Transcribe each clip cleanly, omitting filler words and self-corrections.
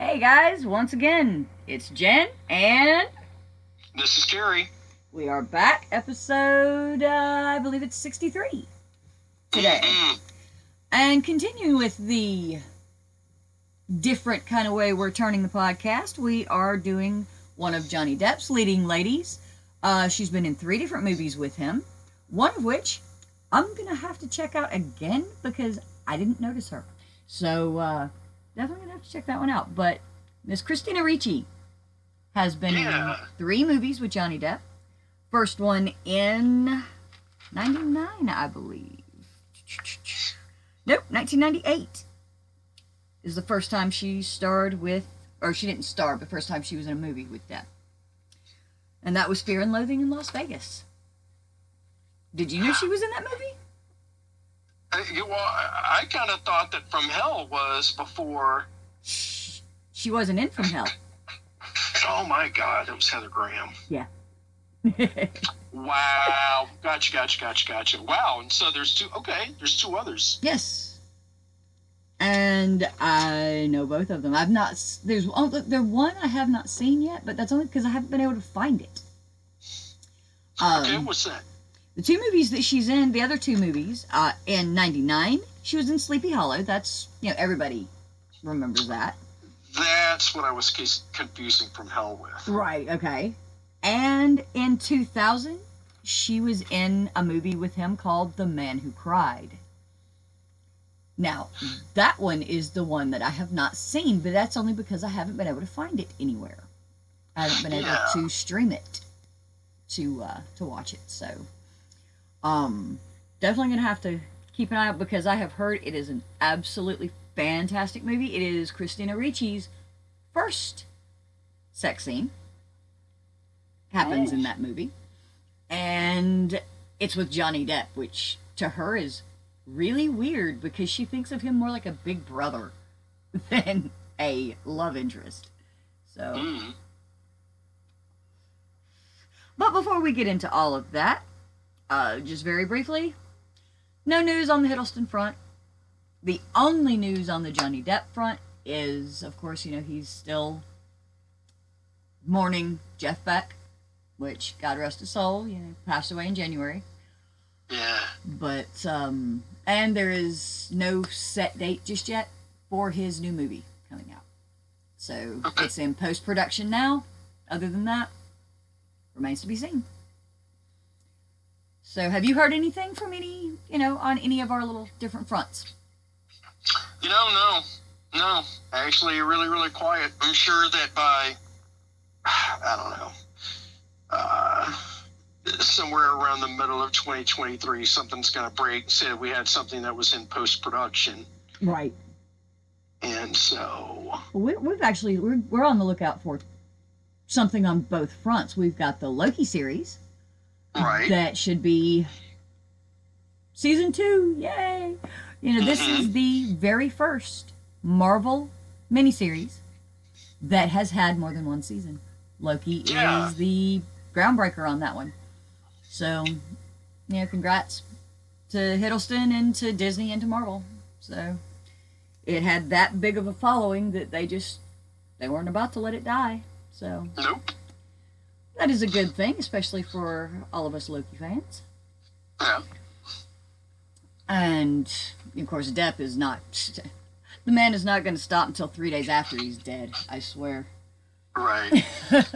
Hey guys, once again, it's Jen, and This is Gary. we are back, episode, I believe it's 63 today. Mm-hmm. And continuing with the different kind of way we're turning the podcast, we are doing one of Johnny Depp's leading ladies. She's been in 3 different movies with him, one of which I'm going to have to check out again because I didn't notice her. So, definitely going to have to check that one out. But Miss Christina Ricci has been in 3 movies with Johnny Depp. First one in 99, I believe. Nope, 1998 is the first time she starred with, or she didn't star, but first time she was in a movie with Depp. And that was Fear and Loathing in Las Vegas. Did you know she was in that movie? I kind of thought that From Hell was before. She wasn't in From Hell. Oh my God, that was Heather Graham. Yeah. Wow. Gotcha. Wow. And so there's 2. Okay, there's 2 others. Yes. And I know both of them. There's one I have not seen yet, but that's only because I haven't been able to find it. Okay, what's that? The 2 movies that she's in, the other 2 movies, in 99, she was in Sleepy Hollow. That's, everybody remembers that. That's what I was confusing From Hell with. Right, okay. And in 2000, she was in a movie with him called The Man Who Cried. Now, that one is the one that I have not seen, but that's only because I haven't been able to find it anywhere. I haven't been able to stream it to watch it. So, definitely going to have to keep an eye out because I have heard it is an absolutely fantastic movie. It is Christina Ricci's first sex scene. Happens in that movie. And it's with Johnny Depp, which to her is really weird because she thinks of him more like a big brother than a love interest. So, but before we get into all of that, just very briefly, no news on the Hiddleston front. The only news on the Johnny Depp front is, of course, he's still mourning Jeff Beck, which, God rest his soul, passed away in January. Yeah. But, and there is no set date just yet for his new movie coming out. So, it's in post-production now. Other than that, remains to be seen. So, have you heard anything from on any of our little different fronts? No. Actually, really, really quiet. I'm sure that by, I don't know, somewhere around the middle of 2023, something's going to break. Say we had something that was in post-production. Right. And so... We've actually, we're on the lookout for something on both fronts. We've got the Loki series. Right. That should be season 2. Yay! This is the very first Marvel miniseries that has had more than one season. Loki is the groundbreaker on that one. So, congrats to Hiddleston and to Disney and to Marvel. So, it had that big of a following that they weren't about to let it die. So, nope. That is a good thing, especially for all of us Loki fans. Yeah. And, of course, Depp is not... The man is not going to stop until 3 days after he's dead, I swear. Right.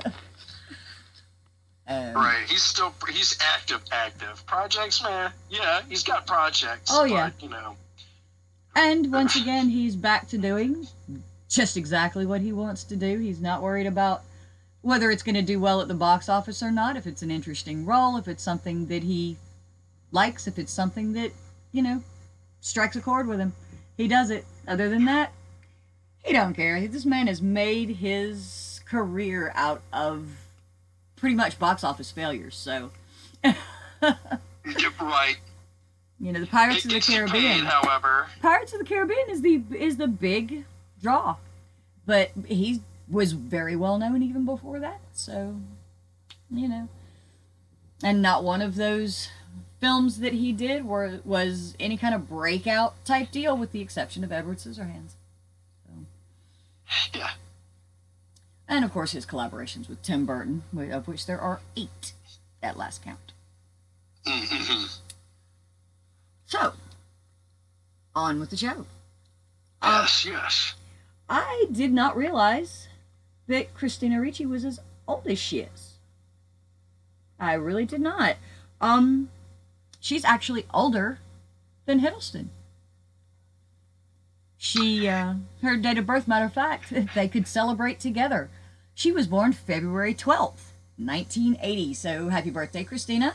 Right. He's active. Projects, man. Yeah, he's got projects. Oh, yeah. But, And, once again, he's back to doing just exactly what he wants to do. He's not worried about whether it's going to do well at the box office or not, if it's an interesting role, if it's something that he likes, if it's something that, strikes a chord with him. He does it. Other than that, he don't care. This man has made his career out of pretty much box office failures, so... Right. The Pirates of the Caribbean. Paid, however. Pirates of the Caribbean is the big draw. But he was very well known even before that, so, And not one of those films that he did was any kind of breakout type deal, with the exception of Edward Scissorhands. So. Yeah. And, of course, his collaborations with Tim Burton, of which there are 8 at last count. Mm-hmm. So, on with the show. Yes. I did not realize that Christina Ricci was as old as she is. I really did not. She's actually older than Hiddleston. Her date of birth, matter of fact, they could celebrate together. She was born February 12th, 1980. So happy birthday, Christina.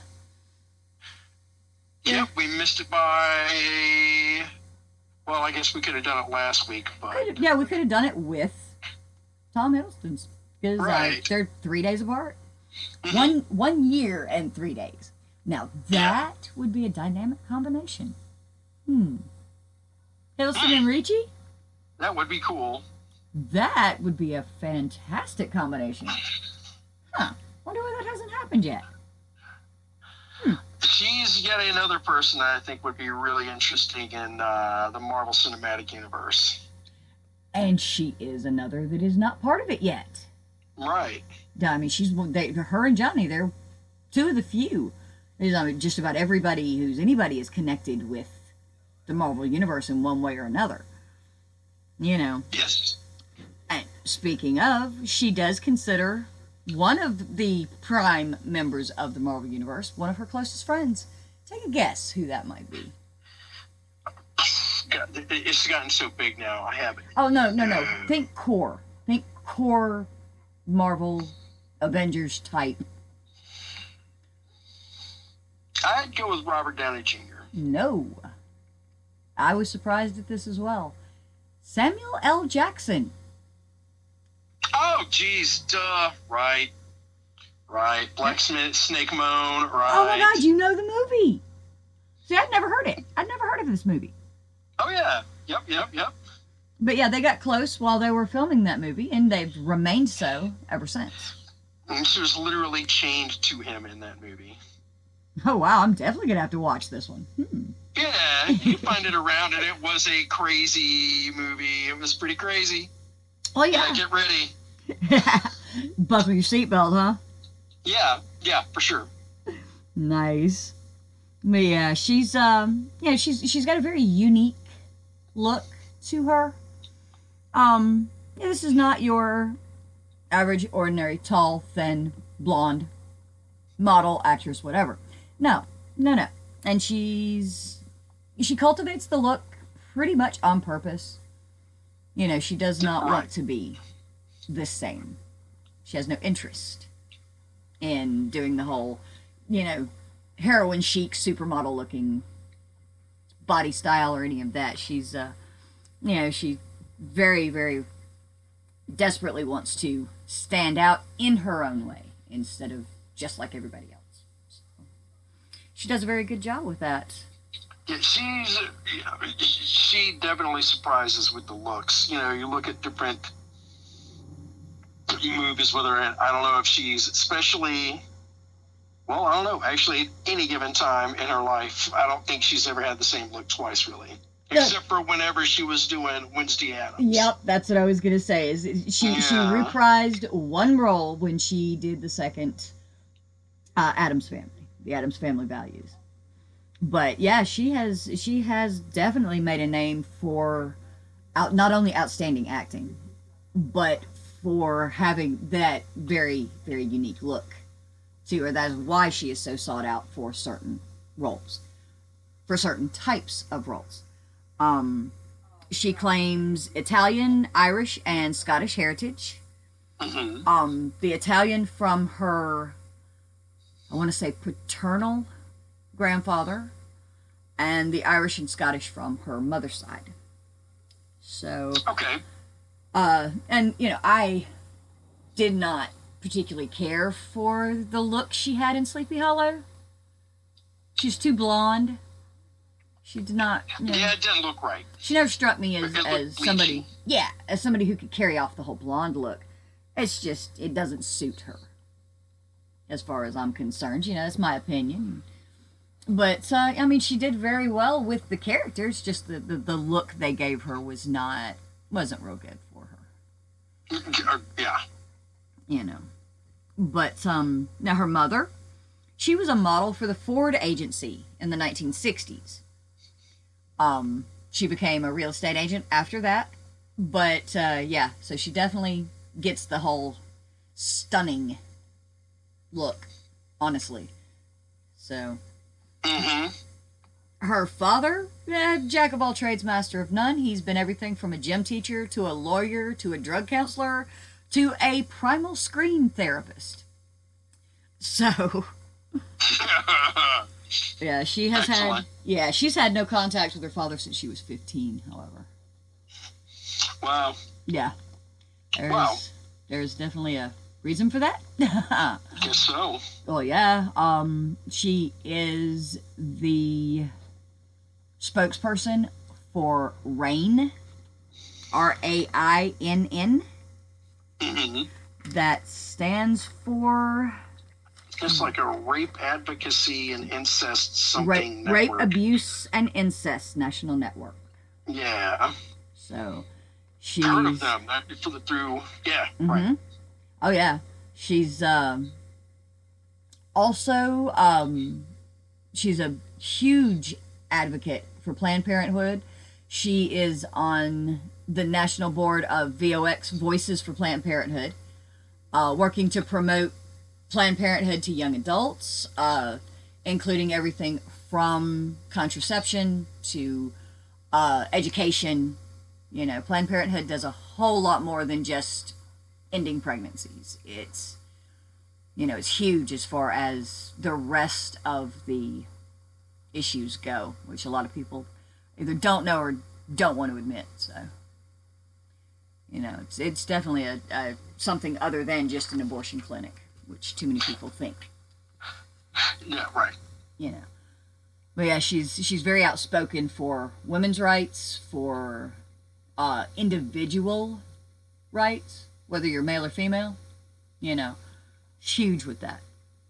Yep, we missed it by, well, I guess we could have done it last week, but... Yeah, we could have done it with Tom Hiddleston's. Because right. They're 3 days apart. 1 year and 3 days. Now, that would be a dynamic combination. Hiddleston and Ricci? That would be cool. That would be a fantastic combination. Wonder why that hasn't happened yet. She's yet another person that I think would be really interesting in the Marvel Cinematic Universe. And she is another that is not part of it yet. Right. I mean, her and Johnny, they're 2 of the few. Just about anybody is connected with the Marvel Universe in one way or another. You know. Yes. And speaking of, she does consider one of the prime members of the Marvel Universe one of her closest friends. Take a guess who that might be. God, it's gotten so big now. I haven't. Oh, no. Think core. Think core Marvel Avengers type. I'd go with Robert Downey Jr. No. I was surprised at this as well. Samuel L. Jackson. Oh, geez, duh. Right. Black Snake Moan, right. Oh my God, you know the movie. See, I'd never heard it. I'd never heard of this movie. Oh, yeah. Yep. But yeah, they got close while they were filming that movie, and they've remained so ever since. And she was literally chained to him in that movie. Oh, wow, I'm definitely going to have to watch this one. Yeah, you find it around, and it was a crazy movie. It was pretty crazy. Oh, yeah. Get ready. Buckle your seatbelt, huh? Yeah, for sure. Nice. But yeah, she's got a very unique look to her. This is not your average, ordinary, tall, thin, blonde model, actress, whatever. No. And she cultivates the look pretty much on purpose. You know, she does not want to be the same. She has no interest in doing the whole, heroin chic, supermodel looking body style or any of that. She's, she very, very desperately wants to stand out in her own way instead of just like everybody else. So, she does a very good job with that. Yeah, she definitely surprises with the looks. You look at different movies, I don't know if she's especially, well, I don't know, actually at any given time in her life, I don't think she's ever had the same look twice, really. Except for whenever she was doing Wednesday Addams. Yep, that's what I was going to say. Is she reprised one role when she did the second Addams Family, the Addams Family Values. But yeah, she has definitely made a name for not only outstanding acting, but for having that very, very unique look to her. That is why she is so sought out for certain roles, for certain types of roles. She claims Italian, Irish, and Scottish heritage. Mm-hmm. The Italian from her, I want to say, paternal grandfather, and the Irish and Scottish from her mother's side. So, okay. And I did not particularly care for the look she had in Sleepy Hollow. She's too blonde. She did not. Yeah, it didn't look right. She never struck me as somebody. Yeah, as somebody who could carry off the whole blonde look. It's just, it doesn't suit her, as far as I'm concerned. That's my opinion. But she did very well with the characters. Just the look they gave her wasn't real good for her. Yeah. you know. But now her mother, she was a model for the Ford agency in the 1960s. She became a real estate agent after that. But yeah, so she definitely gets the whole stunning look, honestly. So her father, jack of all trades, master of none. He's been everything from a gym teacher to a lawyer to a drug counselor to a primal screen therapist. So yeah, she has Excellent. she's had no contact with her father since she was 15, however. Wow. Yeah. Wow. There's definitely a reason for that. Guess so. Well, yeah. She is the spokesperson for RAINN, RAINN. That stands for It's like a rape advocacy and incest something Rape, network. Abuse, and Incest National Network. Yeah. So she's Heard of them. Through yeah, right. Oh yeah, she's also she's a huge advocate for Planned Parenthood. She is on the national board of VOX, Voices for Planned Parenthood, working to promote Planned Parenthood to young adults, including everything from contraception to education. You know, Planned Parenthood does a whole lot more than just ending pregnancies. It's, you know, it's huge as far as the rest of the issues go, which a lot of people either don't know or don't want to admit. So, you know, it's definitely a something other than just an abortion clinic, which too many people think. Yeah, right. You know, but yeah, she's very outspoken for women's rights, for individual rights, whether you're male or female. You know, huge with that.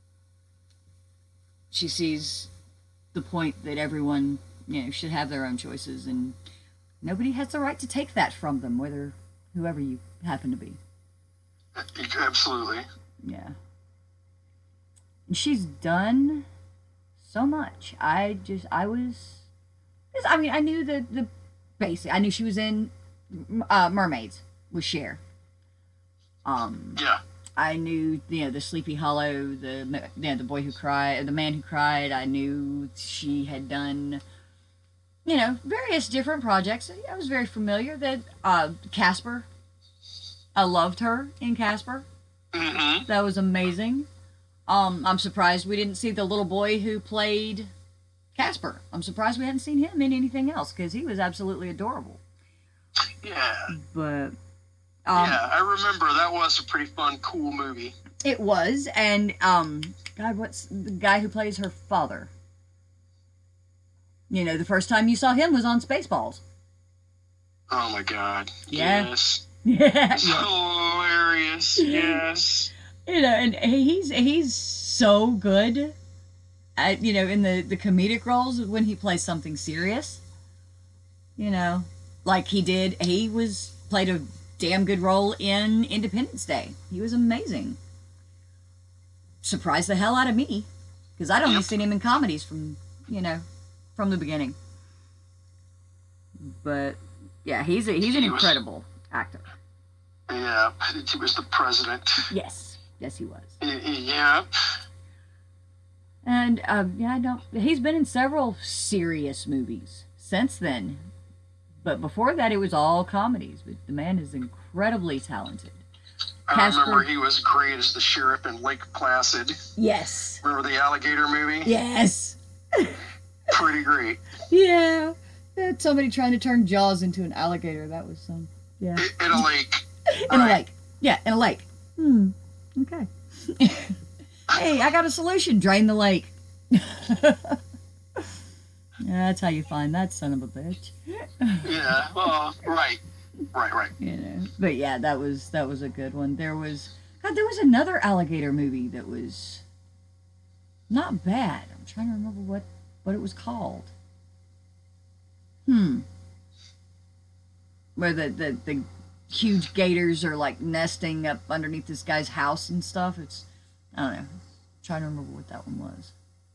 She sees the point that everyone, you know, should have their own choices, and nobody has the right to take that from them, whether whoever you happen to be. Absolutely. Yeah. And she's done so much. I mean, I knew the basic. I knew she was in Mermaids with Cher. Yeah. I knew, you know, the Sleepy Hollow, the boy who cried, the man who cried. I knew she had done, you know, various different projects. I was very familiar. That Casper, I loved her in Casper. That was amazing. I'm surprised we didn't see the little boy who played Casper. I'm surprised we hadn't seen him in anything else because he was absolutely adorable. Yeah. But yeah, I remember that was a pretty fun, cool movie. It was, and God, what's the guy who plays her father? You know, the first time you saw him was on Spaceballs. Oh my God. Yeah. Yes. Yeah. It's hilarious. Yes. You know, and he's so good at, you know, in the comedic roles when he plays something serious. You know, like he played a damn good role in Independence Day. He was amazing. Surprised the hell out of me because I'd only seen him in comedies from the beginning. But yeah, he's an incredible actor. Yeah, he was the president. Yes, he was. Yeah. And he's been in several serious movies since then. But before that, it was all comedies. But the man is incredibly talented. I remember he was great as the sheriff in Lake Placid. Yes. Remember the alligator movie? Yes. Pretty great. Yeah. Somebody trying to turn Jaws into an alligator. That was some. Yeah. In a lake. In a lake. Yeah, in a lake. Okay. Hey, I got a solution. Drain the lake. That's how you find that son of a bitch. Yeah, well, right. You know, but yeah, that was a good one. There was another alligator movie that was not bad. I'm trying to remember what it was called. Where the huge gators are like nesting up underneath this guy's house and stuff. It's, I don't know. I'm trying to remember what that one was.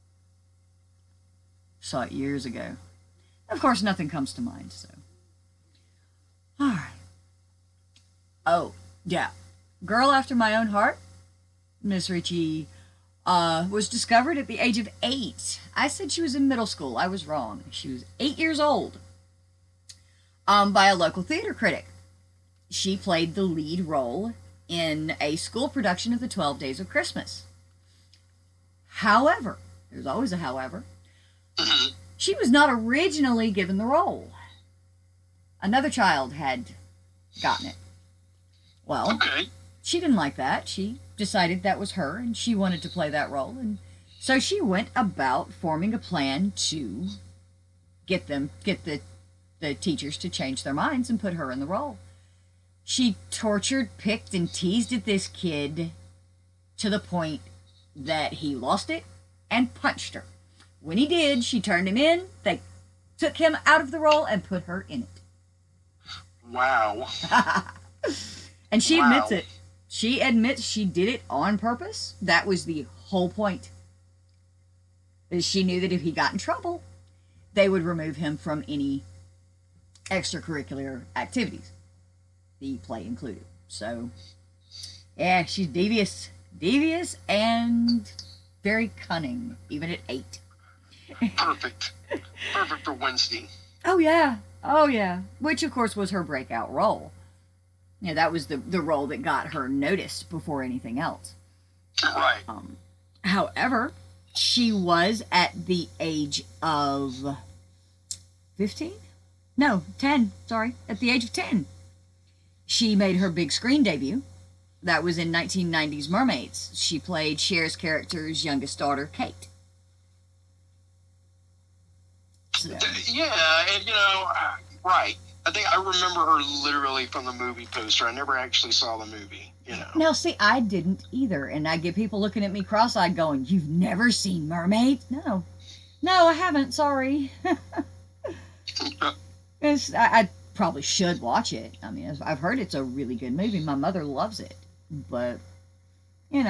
Saw it years ago. Of course, nothing comes to mind, so. Alright. Oh, yeah. Girl After My Own Heart, Miss Ritchie, was discovered at the age of 8. I said she was in middle school. I was wrong. She was 8 years old. By a local theater critic. She played the lead role in a school production of the 12 Days of Christmas. However, there's always a however, she was not originally given the role. Another child had gotten it. Well, Okay. she didn't like that. She decided that was her, and she wanted to play that role. And so she went about forming a plan to get the teachers to change their minds and put her in the role. She tortured, picked, and teased at this kid to the point that he lost it and punched her. When he did, she turned him in. They took him out of the role and put her in it. Wow. And she Wow. admits it. She admits she did it on purpose. That was the whole point. She knew that if he got in trouble, they would remove him from any extracurricular activities, the play included. So, yeah, she's devious. Devious and very cunning, even at 8. Perfect. Perfect for Wednesday. Oh, yeah. Oh, yeah. Which, of course, was her breakout role. Yeah, that was the role that got her noticed before anything else. Right. However, she was at the age of 15? No, 10. Sorry. At the age of 10. She made her big screen debut. That was in 1990's Mermaids. She played Cher's character's youngest daughter, Kate. So, Yeah, and right. I think I remember her literally from the movie poster. I never actually saw the movie, now, see, I didn't either, and I get people looking at me cross-eyed going, "You've never seen Mermaids?" No, I haven't. Sorry. I probably should watch it. I mean, I've heard it's a really good movie. My mother loves it, but in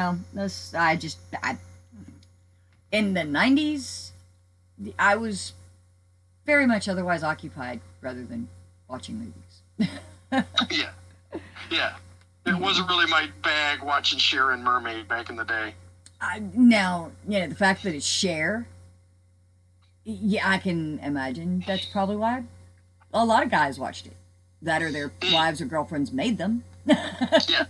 the 90s, I was very much otherwise occupied rather than watching movies. Yeah. Yeah. It wasn't really my bag watching Cher and Mermaid back in the day. Now, the fact that it's Cher, yeah, I can imagine that's probably why a lot of guys watched it. That or their wives or girlfriends made them. Yeah.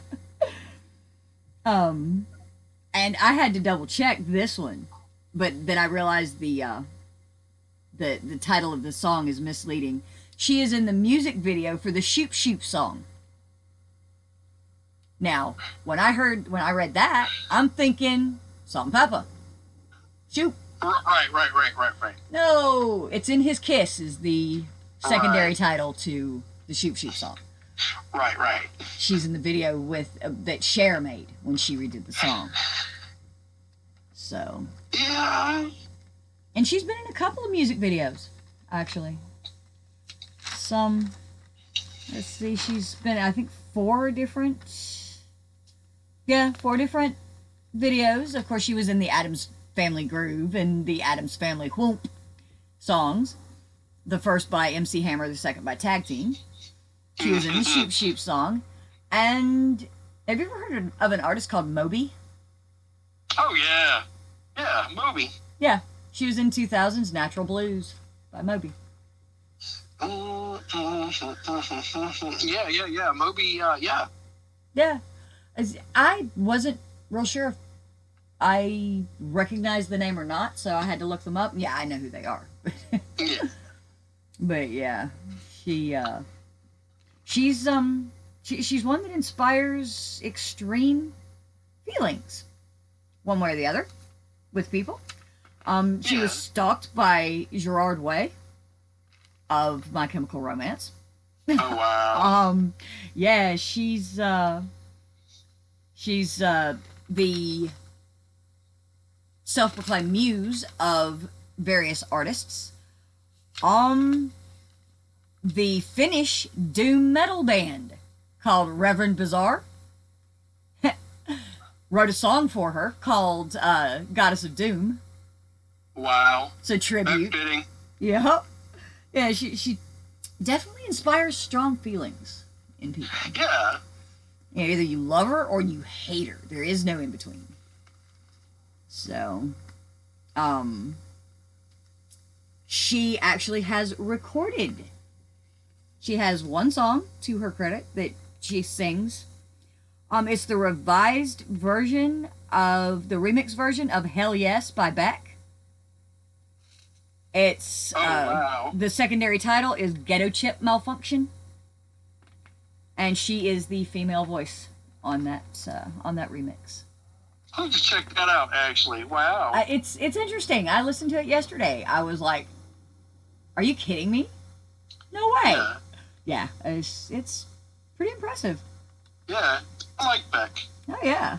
And I had to double check this one, but then I realized the title of the song is misleading. She is in the music video for the Shoop Shoop song. Now, when I read that, I'm thinking Salt and Pepper. Shoop. Right. No, it's In His Kiss is the secondary title to the Shoop Shoop song. Right. She's in the video with that Cher made when she redid the song. So. Yeah. And she's been in a couple of music videos, actually. Let's see, she's been, I think, 4 different videos. Of course, she was in the Addams Family Groove and the Addams Family Whoop songs. The first by MC Hammer, the second by Tag Team. She was in the Shoop Shoop song. And have you ever heard of an artist called Moby? Oh, yeah. Yeah, Moby. Yeah, she was in 2000's Natural Blues by Moby. Yeah. Moby, yeah. Yeah. I wasn't real sure if I recognized the name or not, so I had to look them up. Yeah, I know who they are. Yeah. But yeah, she's one that inspires extreme feelings, one way or the other, with people. She was stalked by Gerard Way of My Chemical Romance. Oh, wow. Yeah, she's the self-proclaimed muse of various artists. The Finnish doom metal band called Reverend Bizarre. Wrote a song for her called Goddess of Doom. Wow. It's a tribute. That's fitting. Yeah. Yeah, she definitely inspires strong feelings in people. Yeah. You know, either you love her or you hate her. There is no in between. So, she actually has recorded. She has one song to her credit that she sings. It's the revised version of the remix version of Hell Yes by Beck. It's wow. The secondary title is Ghetto Chip Malfunction, and she is the female voice on that remix. I'll have to check that out. Actually, wow. It's interesting. I listened to it yesterday. I was like, "Are you kidding me? No way!" Yeah, it's pretty impressive. Yeah, I like Beck. Oh yeah.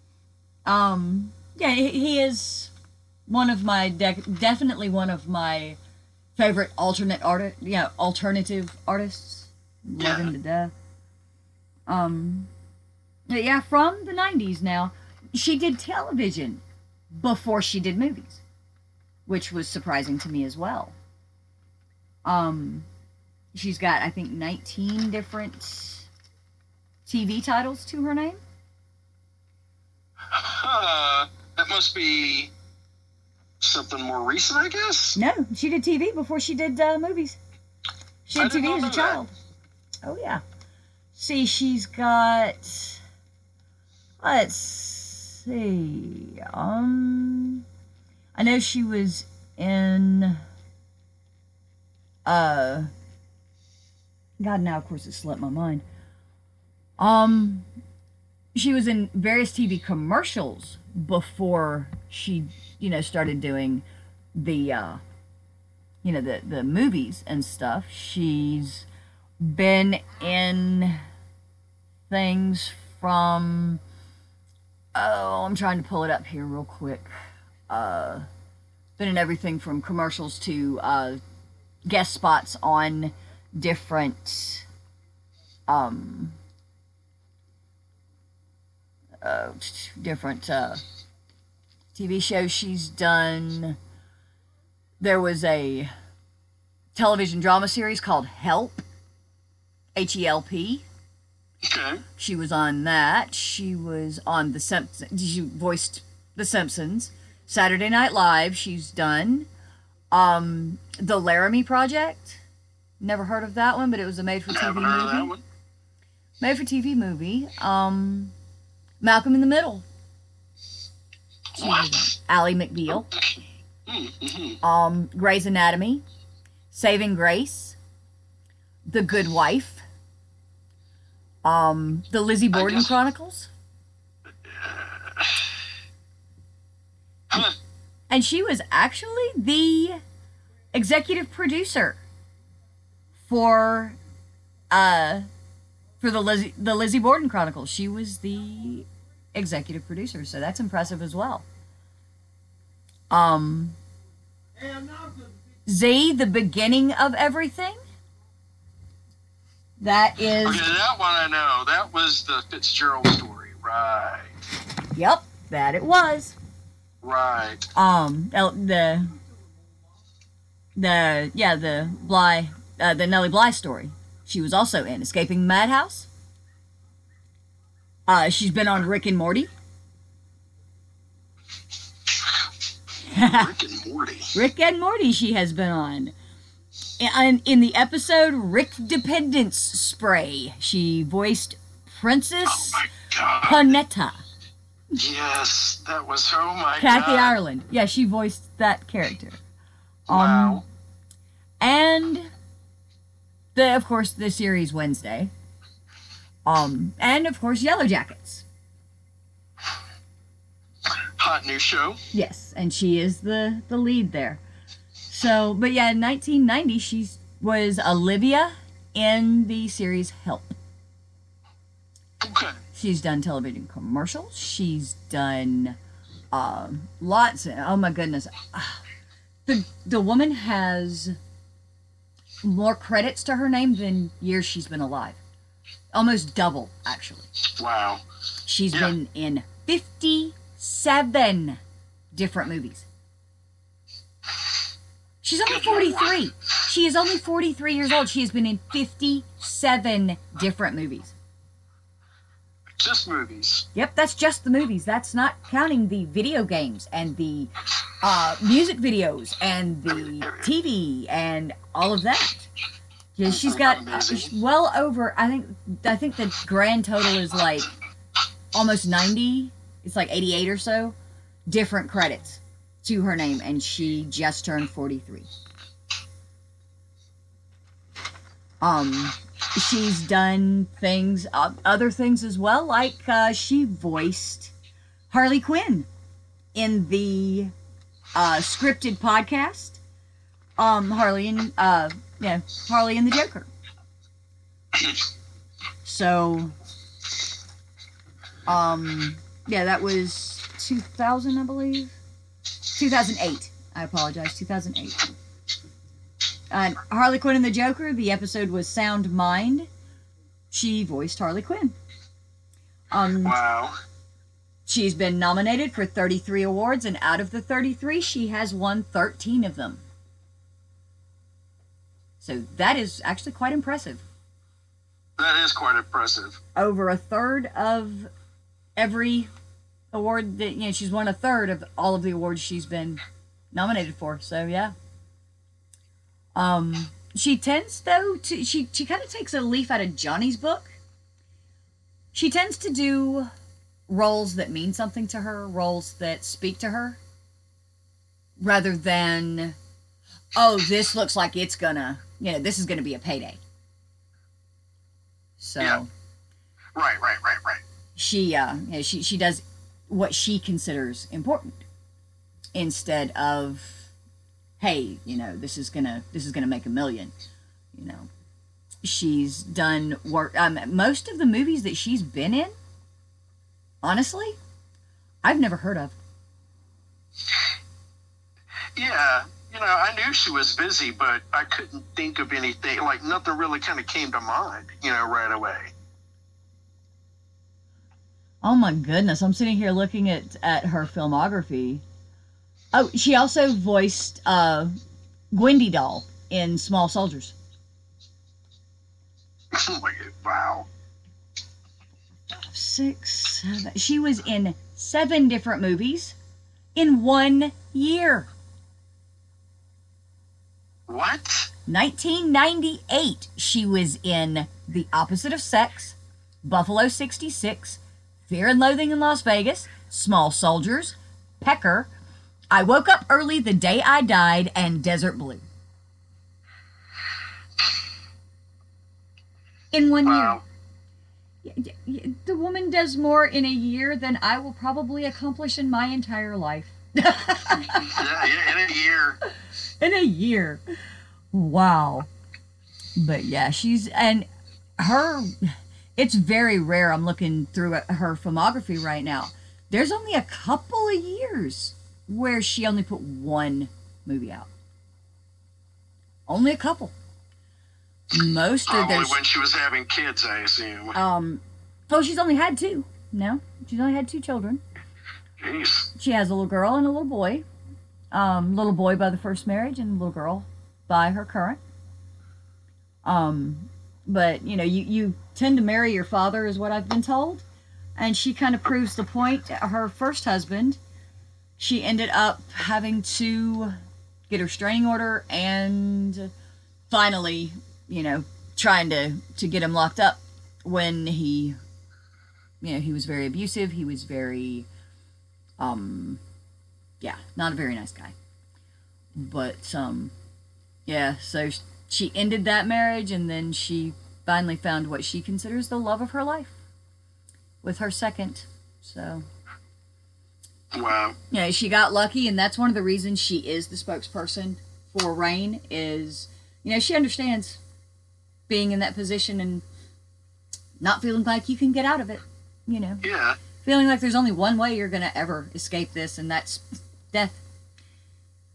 Yeah, he is one of my definitely one of my favorite alternative artists. Love him to death. Yeah, from the 90s now. She did television before she did movies, which was surprising to me as well. She's got, I think, 19 different TV titles to her name. That must be something more recent, I guess? No, she did TV before she did movies. She did TV as a child. Oh, yeah. See, she's got... Let's see. I know she was in... God, now, of course, it slipped my mind. She was in various TV commercials before she, started doing the, the movies and stuff. She's been in things from, I'm trying to pull it up here real quick. Been in everything from commercials to guest spots on different TV shows she's done. There was a television drama series called Help, H-E-L-P. Okay. She was on that. She was on The Simpsons. She voiced The Simpsons. Saturday Night Live, she's done. The Laramie Project. Never heard of that one, but it was a made-for-TV movie. That one. Made-for-TV movie. Malcolm in the Middle. What? Ally McBeal. Mm-hmm. Grey's Anatomy. Saving Grace. The Good Wife. The Lizzie Borden Chronicles. And she was actually the executive producer for the Lizzie Borden Chronicles. She was the executive producer, so that's impressive as well. Z, The Beginning of Everything. That is... Okay, that one I know. That was the Fitzgerald story, right? Yep, that it was. Right. The Nellie Bly story. She was also in Escaping the Madhouse. She's been on Rick and Morty. Rick and Morty. Rick and Morty she has been on. And in the episode Rick Dependence Spray, she voiced Princess Ponetta. Yes, that was, oh my God. Kathy Ireland. Yeah, she voiced that character. Wow. And, of course, the series Wednesday. And, of course, Yellow Jackets. Hot new show. Yes, and she is the lead there. So, but yeah, in 1990, she was Olivia in the series Help. Okay. She's done television commercials. She's done lots. Oh my goodness, the woman has more credits to her name than years she's been alive. Almost double, actually. Wow. She's Yeah. been in 57 different movies. She's only Good Lord. 43. She is only 43 years old. She has been in 57 different movies. Just movies. Yep, that's just the movies. That's not counting the video games and the music videos and the TV and all of that. Yeah, she's got well over. I think the grand total is like almost 90. It's like 88 or so different credits to her name, and she just turned 43. She's done things, other things as well, like she voiced Harley Quinn in the scripted podcast, Harley and the Joker. So, yeah, that was 2000, I believe. 2008. I apologize, 2008. Harley Quinn and the Joker, the episode was Sound Mind. She voiced Harley Quinn. Wow. She's been nominated for 33 awards, and out of the 33, she has won 13 of them. So that is actually quite impressive. That is quite impressive. Over a third of every award that, she's won a third of all of the awards she's been nominated for. So yeah. She tends, though, to she kind of takes a leaf out of Johnny's book. She tends to do roles that mean something to her, roles that speak to her, rather than, oh, this looks like it's gonna, this is gonna be a payday. So, yeah. Right. She does what she considers important instead of, hey, this is gonna make $1 million. She's done work. Most of the movies that she's been in, honestly, I've never heard of. Yeah, I knew she was busy, but I couldn't think of anything. Like, nothing really kind of came to mind, right away. Oh my goodness, I'm sitting here looking at her filmography. Oh, she also voiced Gwendy Doll in Small Soldiers. Oh my God, wow. 6, 7. She was in 7 different movies in 1 year. What? 1998, she was in The Opposite of Sex, Buffalo 66, Fear and Loathing in Las Vegas, Small Soldiers, Pecker, I Woke Up Early the Day I Died, and Desert Blue. In 1 Wow. year. The woman does more in a year than I will probably accomplish in my entire life. Yeah, in a year. In a year. Wow. But yeah, it's very rare. I'm looking through her filmography right now. There's only a couple of years where she only put 1 movie out. Only a couple. Most of Probably those. when she was having kids, I assume. She's only had 2. No, she's only had 2 children. Jeez. She has a little girl and a little boy. Little boy by the first marriage and little girl by her current. But you tend to marry your father, is what I've been told. And she kind of proves the point. Her first husband, she ended up having to get a restraining order and finally, trying to get him locked up when he was very abusive. He was very, not a very nice guy. But, so she ended that marriage, and then she finally found what she considers the love of her life with her second. So, Wow. she got lucky, and that's one of the reasons she is the spokesperson for Reign is, she understands being in that position and not feeling like you can get out of it, Yeah. Feeling like there's only one way you're going to ever escape this, and that's death.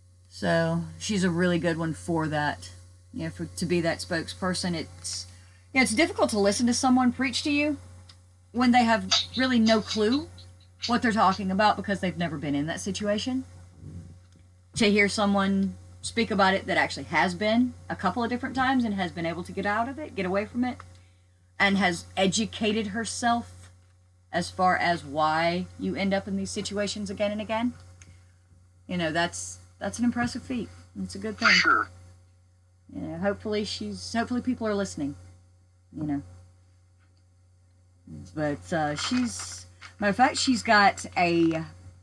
So she's a really good one for that. To be that spokesperson. Yeah, it's difficult to listen to someone preach to you when they have really no clue what they're talking about because they've never been in that situation. To hear someone speak about it that actually has been a couple of different times and has been able to get out of it, get away from it, and has educated herself as far as why you end up in these situations again and again. You know, that's an impressive feat. It's a good thing. Sure. Yeah, hopefully people are listening. You know. But matter of fact, she's got a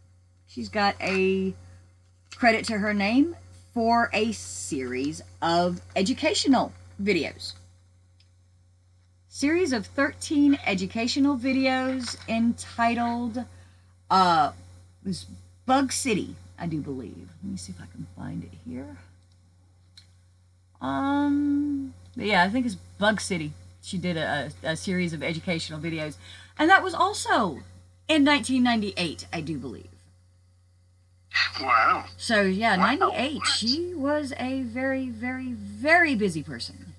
credit to her name for a series of educational videos. Series of 13 educational videos entitled was Bug City, I do believe. Let me see if I can find it here. Yeah, I think it's Bug City. She did a series of educational videos. And that was also in 1998, I do believe. Wow. So, yeah, 98. She was a very, very, very busy person.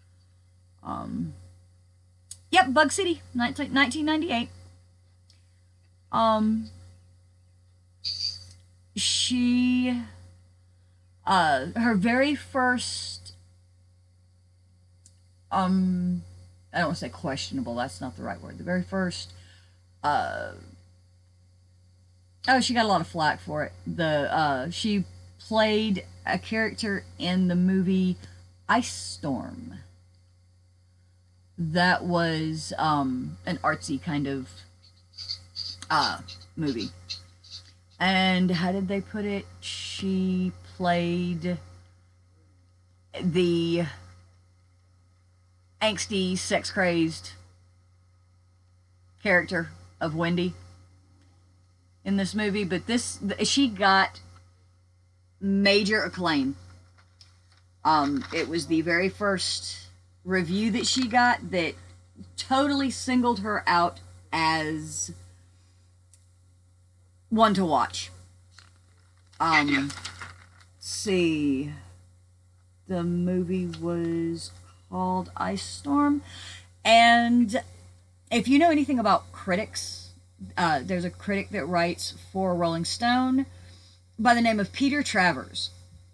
Yep, Bug City, 1998. She, her very first, I don't want to say questionable, that's not the right word. The very first, she got a lot of flack for it. She played a character in the movie Ice Storm. That was an artsy kind of movie. And how did they put it? She played the angsty, sex-crazed character of Wendy in this movie. But she got major acclaim. It was the very first review that she got that totally singled her out as one to watch. Let's see. The movie was called Ice Storm. And if you know anything about critics, there's a critic that writes for Rolling Stone by the name of Peter Travers.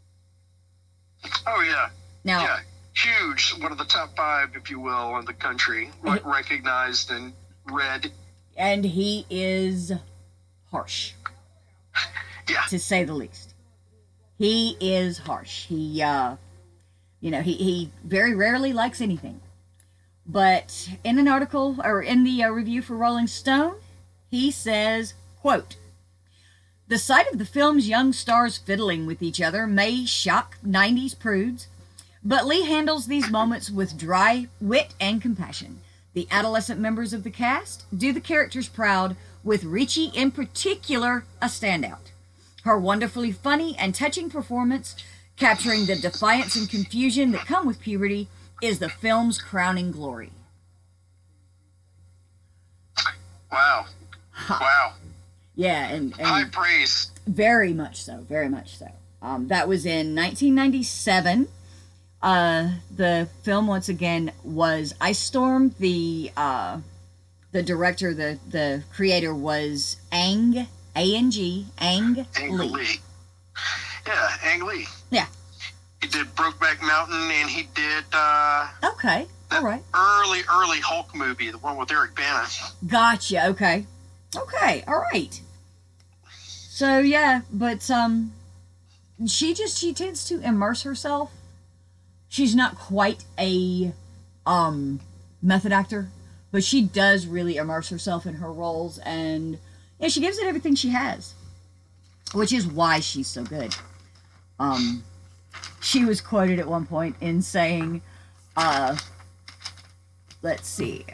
Oh, yeah. Now, yeah. Huge, one of the top 5, if you will, in the country, recognized and read. And he is harsh, yeah, to say the least. He is harsh. He, he very rarely likes anything. But in an article, or in the review for Rolling Stone, he says, quote, "The sight of the film's young stars fiddling with each other may shock 90s prudes, but Lee handles these moments with dry wit and compassion. The adolescent members of the cast do the characters proud, with Ricci in particular a standout. Her wonderfully funny and touching performance, capturing the defiance and confusion that come with puberty, is the film's crowning glory." Wow. Wow. Yeah, and high praise. Very much so, very much so. That was in 1997. The film, once again, was Ice Storm. The director, the creator was Ang Lee. Yeah, Ang Lee. Yeah. He did Brokeback Mountain, and he did okay, all right. early Hulk movie, the one with Eric Bana. Gotcha. Okay, all right. So yeah, but she tends to immerse herself. She's not quite a method actor, but she does really immerse herself in her roles, and yeah, she gives it everything she has, which is why she's so good. She was quoted at one point in saying, let's see,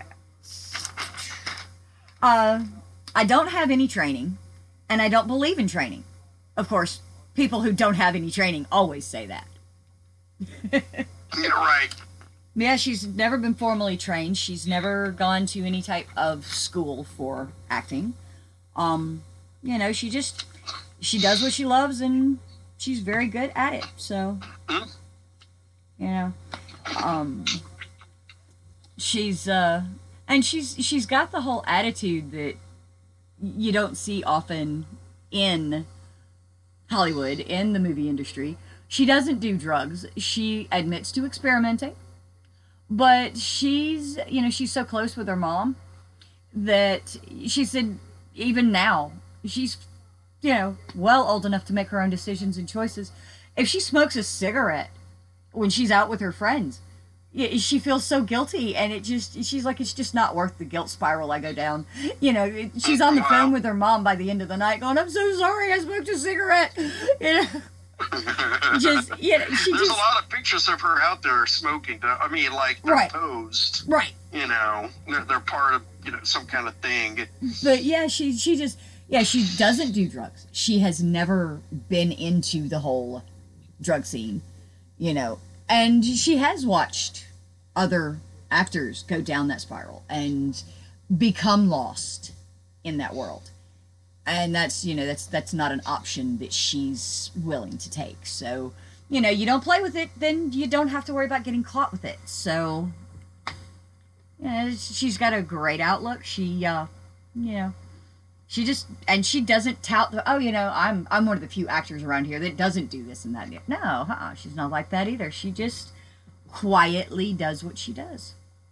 I don't have any training, and I don't believe in training. Of course, people who don't have any training always say that. You're right. Yeah, she's never been formally trained. She's never gone to any type of school for acting. She does what she loves, and she's very good at it. So, she's and she's got the whole attitude that you don't see often in Hollywood, in the movie industry. She doesn't do drugs. She admits to experimenting, but she's so close with her mom that she said even now she's well old enough to make her own decisions and choices. If she smokes a cigarette when she's out with her friends, she feels so guilty, and she's like, it's just not worth the guilt spiral I go down. She's on the phone with her mom by the end of the night going, I'm so sorry I smoked a cigarette. There's a lot of pictures of her out there smoking. I mean, like, they're right. posed. Right. They're part of, some kind of thing. But yeah, she doesn't do drugs. She has never been into the whole drug scene, and she has watched other actors go down that spiral and become lost in that world. And that's not an option that she's willing to take. So, you don't play with it, then you don't have to worry about getting caught with it. So, she's got a great outlook. She she doesn't tout I'm one of the few actors around here that doesn't do this and that. No, she's not like that either. She just quietly does what she does.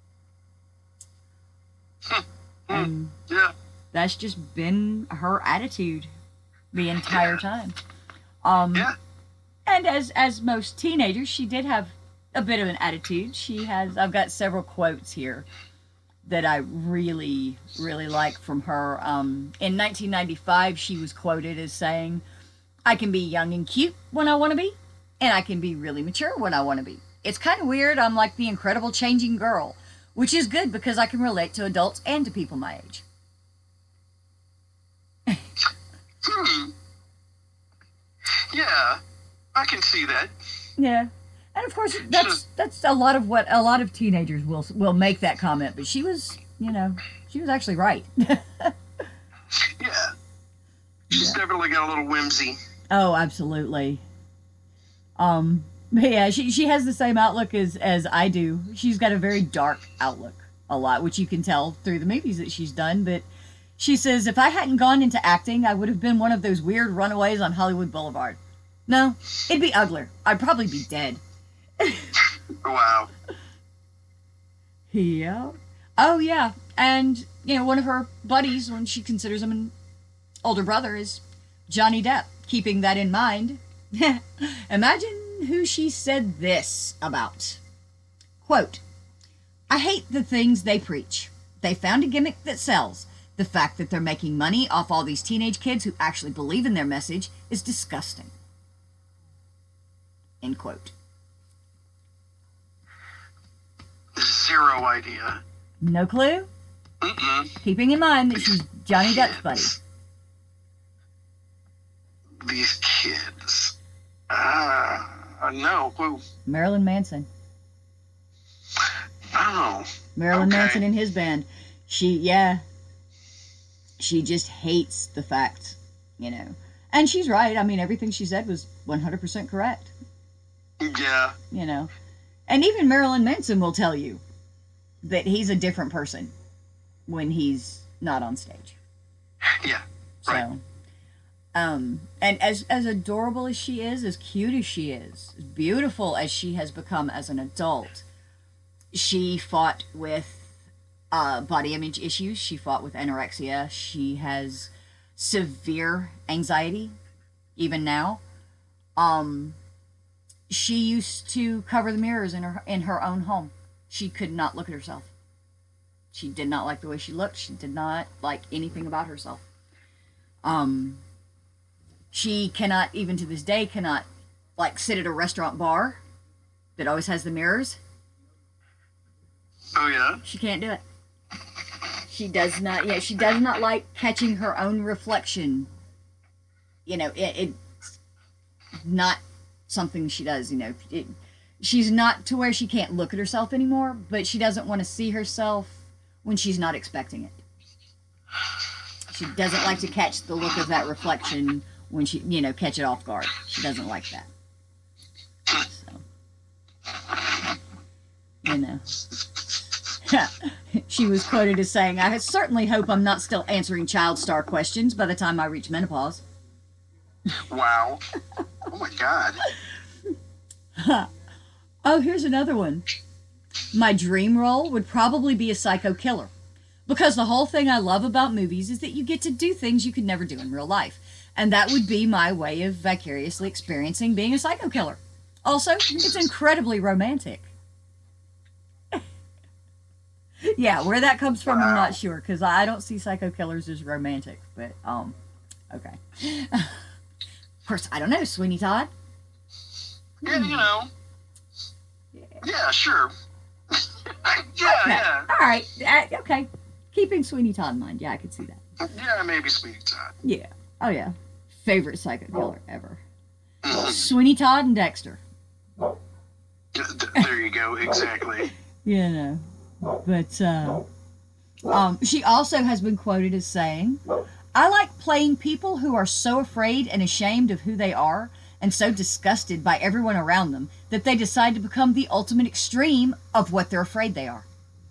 And yeah. That's just been her attitude the entire time. Yeah. And as most teenagers, she did have a bit of an attitude. I've got several quotes here that I really, really like from her. In 1995, she was quoted as saying, I can be young and cute when I want to be, and I can be really mature when I want to be. It's kind of weird. I'm like the incredible changing girl, which is good because I can relate to adults and to people my age. Yeah, I can see that. Yeah. And of course, that's a lot of what a lot of teenagers will make that comment. But she was actually right. Yeah. She's definitely got a little whimsy. Oh, absolutely. But yeah, she has the same outlook as I do. She's got a very dark outlook, a lot, which you can tell through the movies that she's done. But she says, if I hadn't gone into acting, I would have been one of those weird runaways on Hollywood Boulevard. No, it'd be uglier. I'd probably be dead. Wow. Yeah. Oh, yeah. And, one of her buddies, when she considers him an older brother, is Johnny Depp. Keeping that in mind, imagine who she said this about. Quote, I hate the things they preach. They found a gimmick that sells. The fact that they're making money off all these teenage kids who actually believe in their message is disgusting. End quote. Zero idea. No clue? Mm-mm. Keeping in mind that she's Johnny Depp's buddy. These kids. No. Who? Marilyn Manson. Oh. Marilyn Manson and his band. She just hates the fact, And she's right. I mean, everything she said was 100% correct. Yeah. And even Marilyn Manson will tell you that he's a different person when he's not on stage. Yeah. Right. So, and as adorable as she is, as cute as she is, as beautiful as she has become as an adult, she fought with body image issues. She fought with anorexia. She has severe anxiety, even now. She used to cover the mirrors in her own home. She could not look at herself. She did not like the way she looked. She did not like anything about herself. She cannot, even to this day, sit at a restaurant bar that always has the mirrors. Oh, yeah? She can't do it. She does not like catching her own reflection. It's not something she does, she's not to where she can't look at herself anymore, but she doesn't want to see herself when she's not expecting it. She doesn't like to catch the look of that reflection when she, catch it off guard. She doesn't like that. So, She was quoted as saying, "I certainly hope I'm not still answering child star questions by the time I reach menopause." Wow. Oh my God. Oh, here's another one. "My dream role would probably be a psycho killer. Because the whole thing I love about movies is that you get to do things you could never do in real life. And that would be my way of vicariously experiencing being a psycho killer. Also, it's incredibly romantic." Yeah, where that comes from, I'm not sure, because I don't see psycho killers as romantic. But, okay. Of course, I don't know, Sweeney Todd. Yeah, you know. Yeah, sure. Yeah. All right. Okay. Keeping Sweeney Todd in mind. Yeah, I could see that. Yeah, maybe Sweeney Todd. Yeah. Oh, yeah. Favorite psycho killer ever. Sweeney Todd and Dexter. There you go. Exactly. You know. But, she also has been quoted as saying, "I like playing people who are so afraid and ashamed of who they are and so disgusted by everyone around them that they decide to become the ultimate extreme of what they're afraid they are."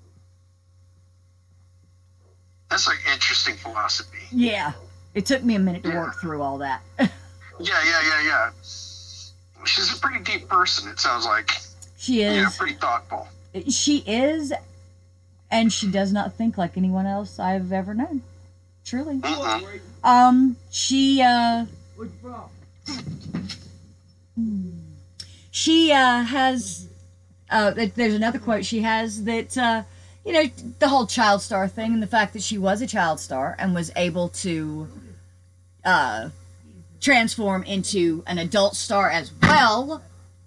That's like interesting philosophy. Yeah. It took me a minute to work through all that. Yeah. She's a pretty deep person, it sounds like. She is. Yeah, pretty thoughtful. She is, and she does not think like anyone else I've ever known. Truly. She has, there's another quote she has that, the whole child star thing and the fact that she was a child star and was able to transform into an adult star as well.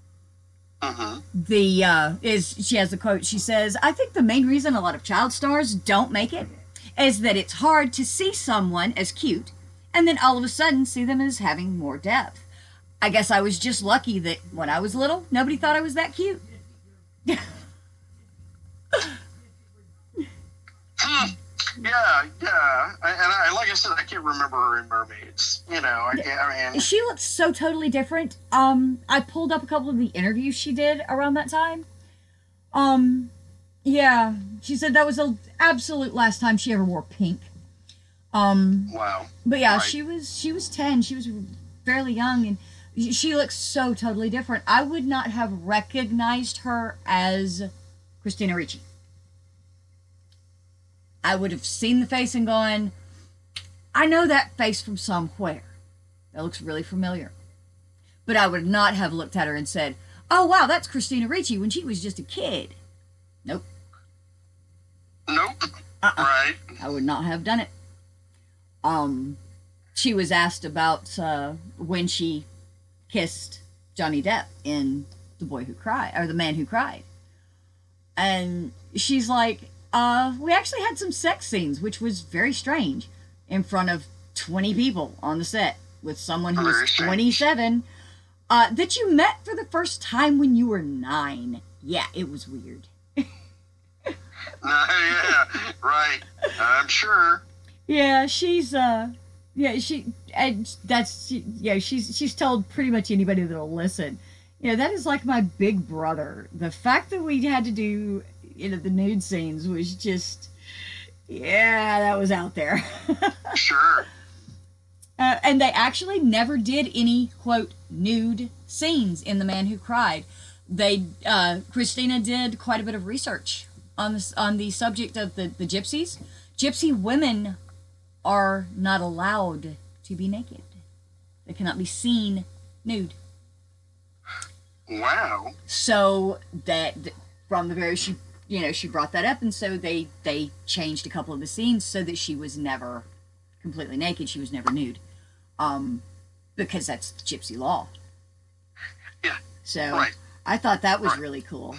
She has a quote. She says, "I think the main reason a lot of child stars don't make it is that it's hard to see someone as cute and then all of a sudden see them as having more depth. I guess I was just lucky that when I was little, nobody thought I was that cute." Yeah. And like I said, I can't remember her in Mermaids. I mean... She looks so totally different. I pulled up a couple of the interviews she did around that time. Yeah, she said that was the absolute last time she ever wore pink. Wow. But yeah, Right. she was 10. She was fairly young, and she looks so totally different. I would not have recognized her as Christina Ricci. I would have seen the face and gone, "I know that face from somewhere. That looks really familiar." But I would not have looked at her and said, "Oh, wow, that's Christina Ricci when she was just a kid." Nope. Right. I would not have done it. She was asked about when she kissed Johnny Depp in The Boy Who Cried, or The Man Who Cried. And she's like, "We actually had some sex scenes, which was very strange, in front of 20 people on the set with someone who was 27, that you met for the first time when you were 9. Yeah, it was weird." Yeah, right. I'm sure. Yeah, she's told pretty much anybody that'll listen. That is like my big brother. The fact that we had to do, the nude scenes was just, that was out there. Sure. And they actually never did any, quote, nude scenes in The Man Who Cried. Christina did quite a bit of research on the subject of the gypsies. Gypsy women are not allowed to be naked. They cannot be seen nude. Wow. So that from the very she brought that up, and so they changed a couple of the scenes so that she was never completely naked. She was never nude, because that's gypsy law. Yeah. So right. I thought that was right. really cool,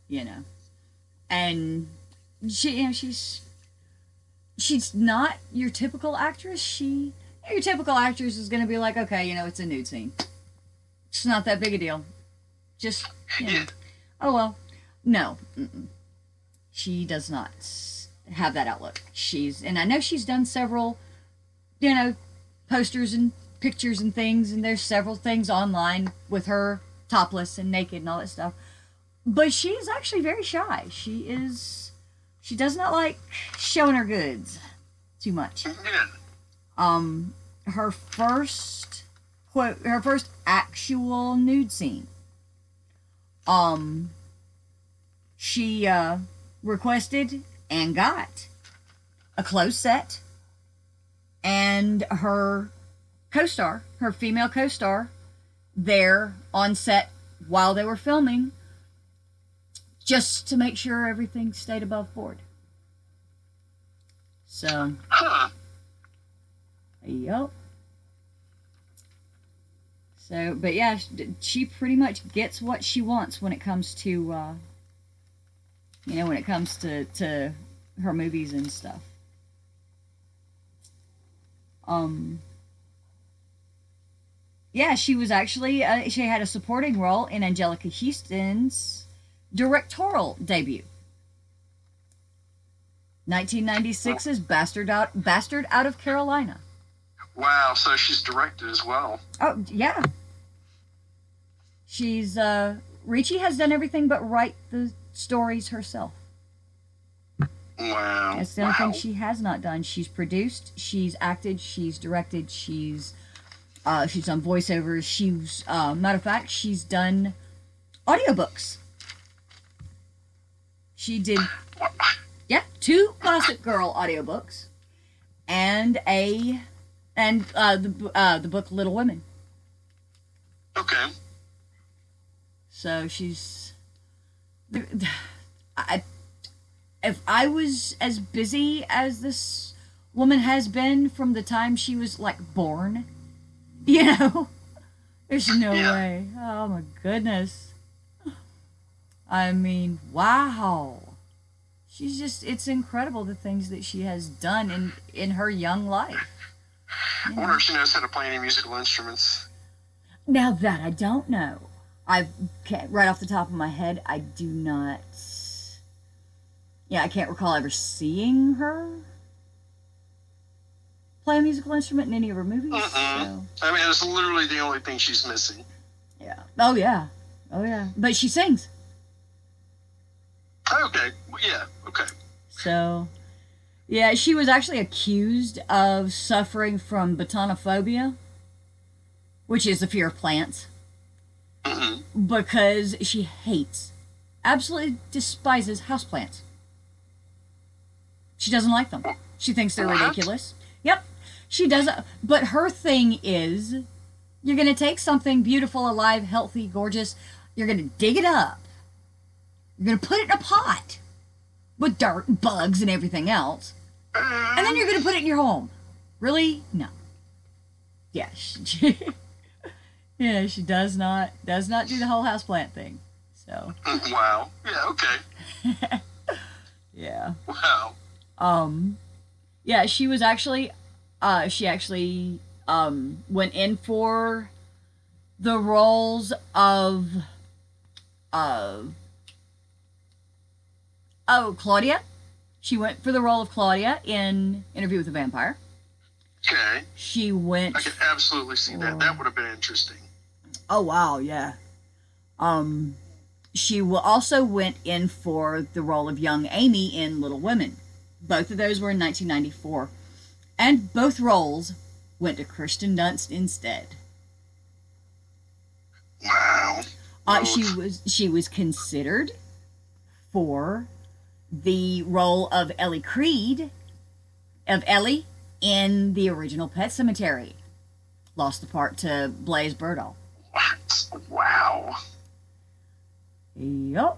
and she's not your typical actress. Your typical actress is going to be like, okay, it's a nude scene. It's not that big a deal. Just, oh well. No. Mm-mm. She does not have that outlook. And I know she's done several, posters and pictures and things, and there's several things online with her topless and naked and all that stuff. But she's actually very shy. She's She does not like showing her goods too much. Yeah. Her first quote, her first actual nude scene. She requested and got a closed set, and her co-star, her female co-star, there on set while they were filming, just to make sure everything stayed above board. So, yep. So, but yeah, she pretty much gets what she wants when it comes to, when it comes to her movies and stuff. Yeah, she was actually, she had a supporting role in Angelica Houston's directorial debut. 1996's Bastard Out of Carolina. Wow, so she's directed as well. Oh, yeah. She's, Ricci has done everything but write the stories herself. Wow. That's the only thing she has not done. She's produced, she's acted, she's directed, she's done voiceovers. She's, matter of fact, she's done audiobooks. She did, yeah, 2 Gossip Girl audiobooks, and the book Little Women. Okay. So she's, if I was as busy as this woman has been from the time she was like born, there's no way. Oh my goodness. I mean, wow. She's just, it's incredible the things that she has done in her young life. I wonder if she knows how to play any musical instruments. Now that I don't know. Right off the top of my head, I do not. Yeah, I can't recall ever seeing her play a musical instrument in any of her movies. So. I mean, it's literally the only thing she's missing. Yeah. Oh, yeah. Oh, yeah. But she sings. Okay. Yeah. Okay. So, yeah, she was actually accused of suffering from botanophobia, which is the fear of plants, because she absolutely despises houseplants. She doesn't like them. She thinks they're ridiculous. Yep. She doesn't. But her thing is, you're going to take something beautiful, alive, healthy, gorgeous, you're going to dig it up. You're going to put it in a pot with dirt and bugs and everything else. And then you're going to put it in your home. Really? No. Yeah. Yeah, she does not do the whole houseplant thing. So. Wow. Yeah, okay. Yeah. Wow. Yeah, she was actually, went in for the roles of, Claudia. She went for the role of Claudia in Interview with the Vampire. Okay. She went. I can absolutely see that. That would have been interesting. Oh wow, yeah. She also went in for the role of young Amy in Little Women. Both of those were in 1994, and both roles went to Kirsten Dunst instead. Wow. She was considered for the role of Ellie Creed, in the original Pet Sematary. Lost the part to Blaise Burdell. What? Wow. Yup.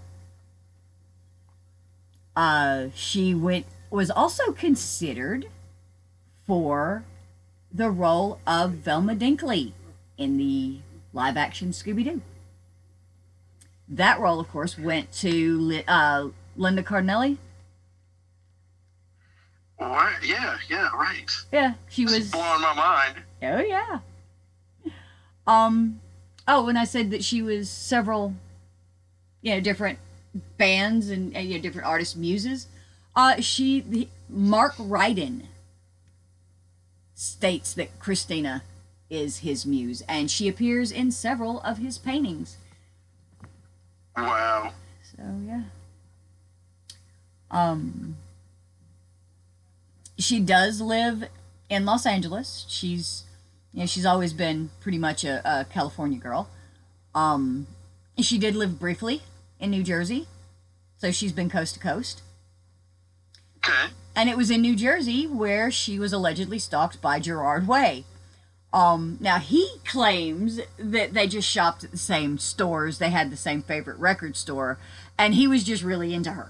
She was also considered for the role of Velma Dinkley in the live-action Scooby-Doo. That role, of course, went to Linda Cardellini. What? Yeah, right. Yeah, she was blowing my mind. Oh yeah. When I said that she was several, different bands and different artists' muses, Mark Ryden states that Christina is his muse, and she appears in several of his paintings. Wow. So yeah. Um, she does live in Los Angeles. She's always been pretty much a California girl. Um, she did live briefly in New Jersey, so she's been coast to coast. Okay. And it was in New Jersey where she was allegedly stalked by Gerard Way. Now he claims that they just shopped at the same stores, they had the same favorite record store, and he was just really into her.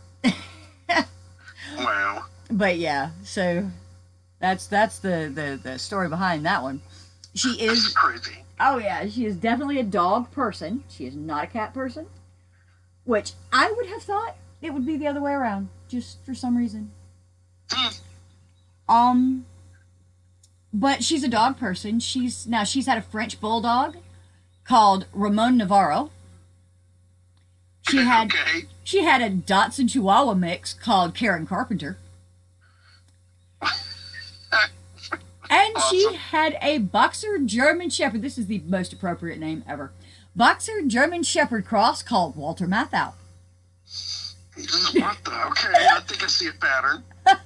Wow. But yeah, so that's the story behind that one. She is That's crazy. Oh yeah, she is definitely a dog person. She is not a cat person, which I would have thought it would be the other way around, just for some reason. Um, but she's a dog person. She's had a French bulldog called Ramon Navarro. She had Okay. she had a Dachshund Chihuahua mix called Karen Carpenter. And she Awesome. had a Boxer German Shepherd. This is the most appropriate name ever. Boxer German Shepherd cross called Walter Matthau. What the? Okay, I think I see a pattern.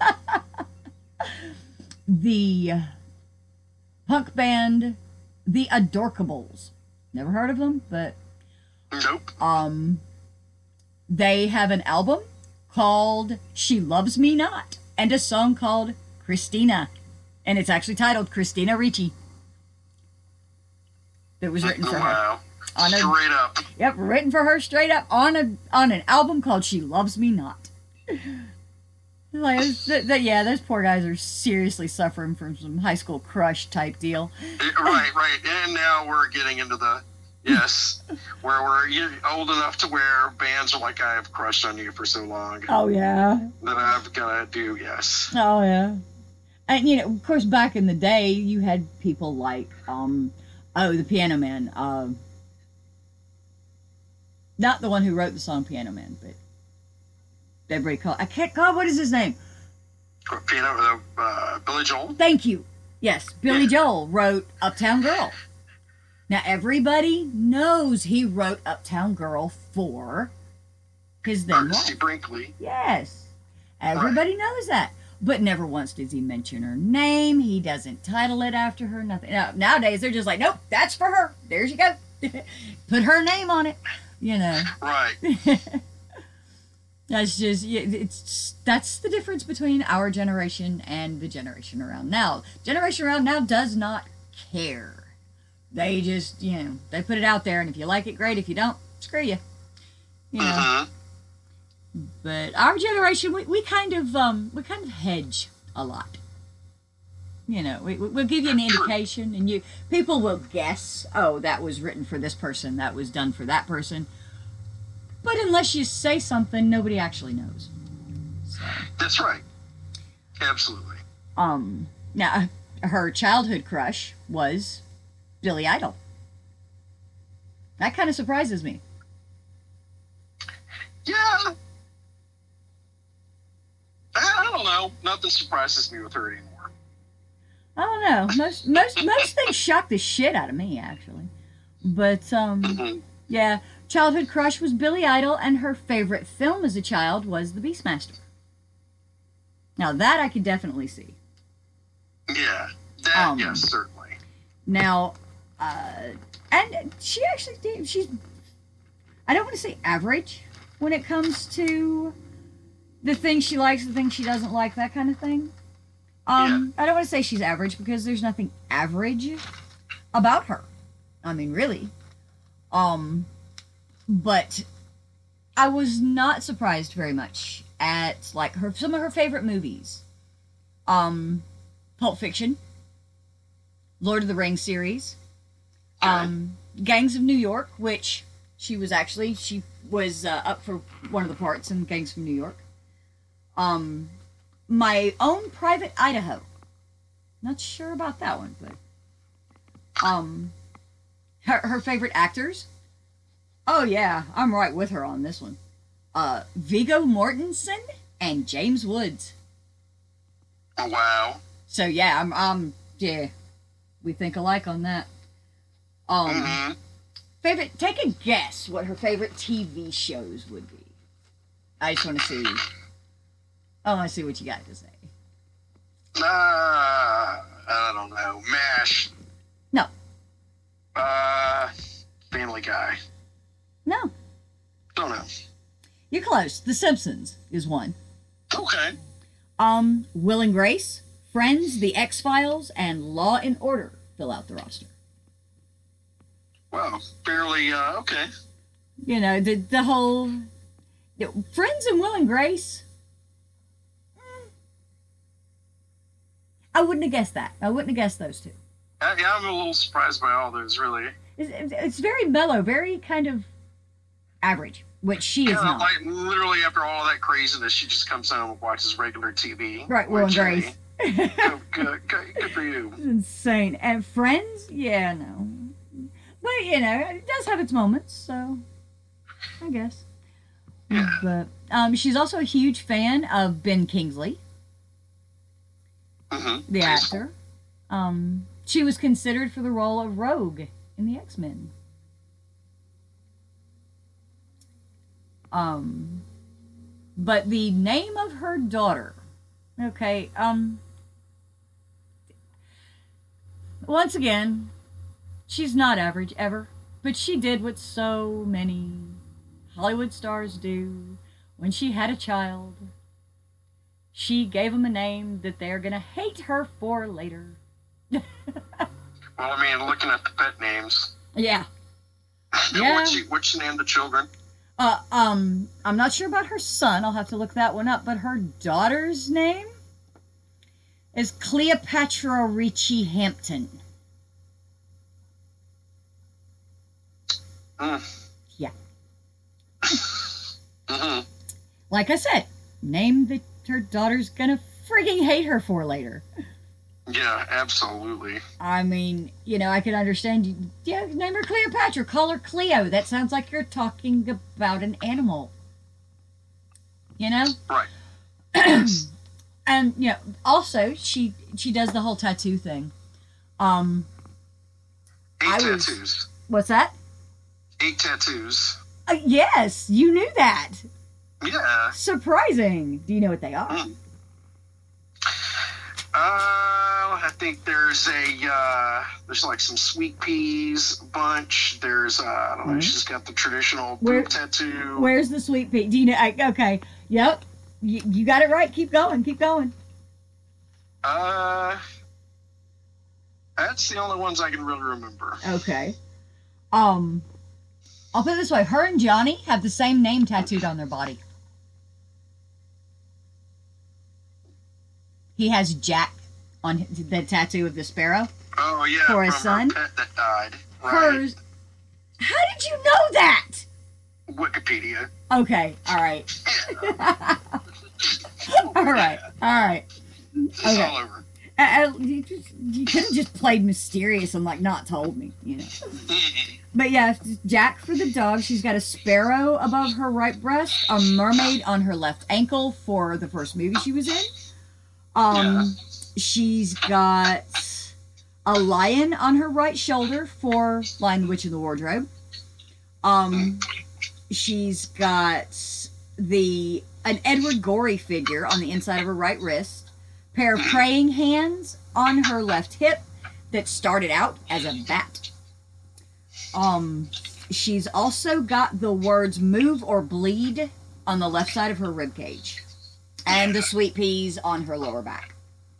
The punk band The Adorkables. Never heard of them, but Nope. they have an album called She Loves Me Not and a song called Christina. And it's actually titled Christina Ricci. That was written for her. Wow. On a- Straight up. Yep, written for her straight up on an album called She Loves Me Not. Like, yeah, those poor guys are seriously suffering from some high school crush type deal. Right. And now we're getting into the, yes, where we're old enough to where bands are like, I have crushed on you for so long Oh yeah. that I've got to do, yes. Oh yeah. And of course, back in the day, you had people like, the Piano Man. Not the one who wrote the song Piano Man, but everybody called. I can't. God, what is his name? Billy Joel? Thank you. Yes, Billy Joel wrote Uptown Girl. Now everybody knows he wrote Uptown Girl for his then Christy wife. Brinkley. Yes, everybody knows that. But never once does he mention her name. He doesn't title it after her. Nothing. Nowadays, they're just like, nope, that's for her. There you go. Put her name on it. Right. That's just, that's the difference between our generation and the generation around now. Generation around now does not care. They just, they put it out there, and if you like it, great. If you don't, screw you. Mm-hmm. But our generation, we kind of hedge a lot. We'll give you an indication, and people will guess, oh, that was written for this person, that was done for that person. But unless you say something, nobody actually knows. So, That's right. Absolutely. now her childhood crush was Billy Idol. That kind of surprises me. Yeah. I don't know. Nothing surprises me with her anymore. I don't know. Most things shock the shit out of me, actually. But Mm-hmm. yeah, childhood crush was Billy Idol, and her favorite film as a child was The Beastmaster. Now that I could definitely see. Yeah. That, yes, certainly. Now, and she actually did. I don't want to say average when it comes to the things she likes, the things she doesn't like, that kind of thing. I don't want to say she's average because there's nothing average about her. I mean, really. But I was not surprised very much at like some of her favorite movies. Pulp Fiction, Lord of the Rings series, Gangs of New York, which she was up for one of the parts in Gangs of New York. My Own Private Idaho. Not sure about that one, but her favorite actors. Oh yeah, I'm right with her on this one. Viggo Mortensen and James Woods. Oh, wow. So yeah, yeah, we think alike on that. Mm-hmm. Favorite, take a guess what her favorite TV shows would be. I just want to see. Oh, I see what you got to say. I don't know. MASH. No. Family Guy. No. Don't know. You're close. The Simpsons is one. Okay. Will and Grace, Friends, The X-Files, and Law and Order fill out the roster. Well, fairly, okay. You know, the whole... Friends and Will and Grace... I wouldn't have guessed that. I wouldn't have guessed those two. Yeah, I'm a little surprised by all those, really. It's very mellow, very kind of average, which she is not. Like, literally after all that craziness, she just comes home and watches regular TV. Right, Will and Grace. Good for you. It's insane. And Friends? Yeah, no. But, you know, it does have its moments, so I guess. Yeah. But she's also a huge fan of Ben Kingsley, the actor. She was considered for the role of Rogue in the X-Men. But the name of her daughter, okay, once again, she's not average ever, but she did what so many Hollywood stars do. When she had a child, she gave them a name that they're gonna hate her for later. Well, I mean, looking at the pet names. Yeah. Yeah. What's she named the children? I'm not sure about her son. I'll have to look that one up. But her daughter's name is Cleopatra Ricci Hampton. Yeah. Like I said, name that her daughter's gonna freaking hate her for later. Yeah, absolutely. I mean, you know, I could understand. Yeah, name her Cleopatra. Call her Cleo. That sounds like you're talking about an animal. You know? Right. And, you know, also, she does the whole tattoo thing. 8 tattoos. What's that? 8 tattoos. Yes, you knew that. Yeah. Surprising. Do you know what they are? I think there's like some sweet peas bunch. There's I don't know. She's got the traditional boob tattoo. Where's the sweet pea? Do you know? Okay. Yep. You got it right. Keep going. Keep going. That's the only ones I can really remember. Okay. I'll put it this way: her and Johnny have the same name tattooed on their body. He has Jack on the tattoo of the sparrow. Oh yeah, for his son. Her pet that died. Right. Hers. How did you know that? Wikipedia. Okay. All right. All right. All right. It's okay. all over. You could have just played mysterious and like not told me, you know. But yeah, Jack for the dog. She's got a sparrow above her right breast, a mermaid on her left ankle for the first movie she was in. She's got a lion on her right shoulder for Lion, the Witch, and the Wardrobe. She's got an Edward Gorey figure on the inside of her right wrist, pair of praying hands on her left hip that started out as a bat. She's also got the words "move or bleed" on the left side of her rib cage, and the sweet peas on her lower back.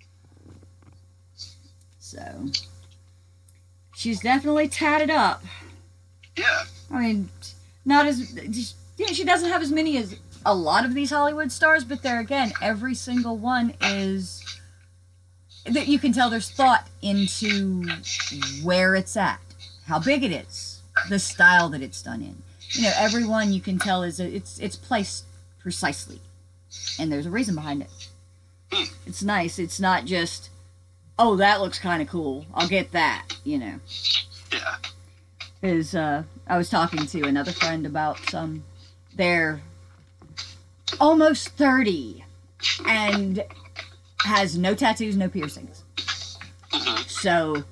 So she's definitely tatted up. Yeah. I mean, not as she doesn't have as many as a lot of these Hollywood stars, but there again, every single one is that you can tell there's thought into where it's at, how big it is, the style that it's done in. You know, every one you can tell it's placed precisely, and there's a reason behind it. It's nice. It's not just, oh, that looks kind of cool, I'll get that, you know. Yeah. Is I was talking to another friend about they're almost 30 and has no tattoos, no piercings. So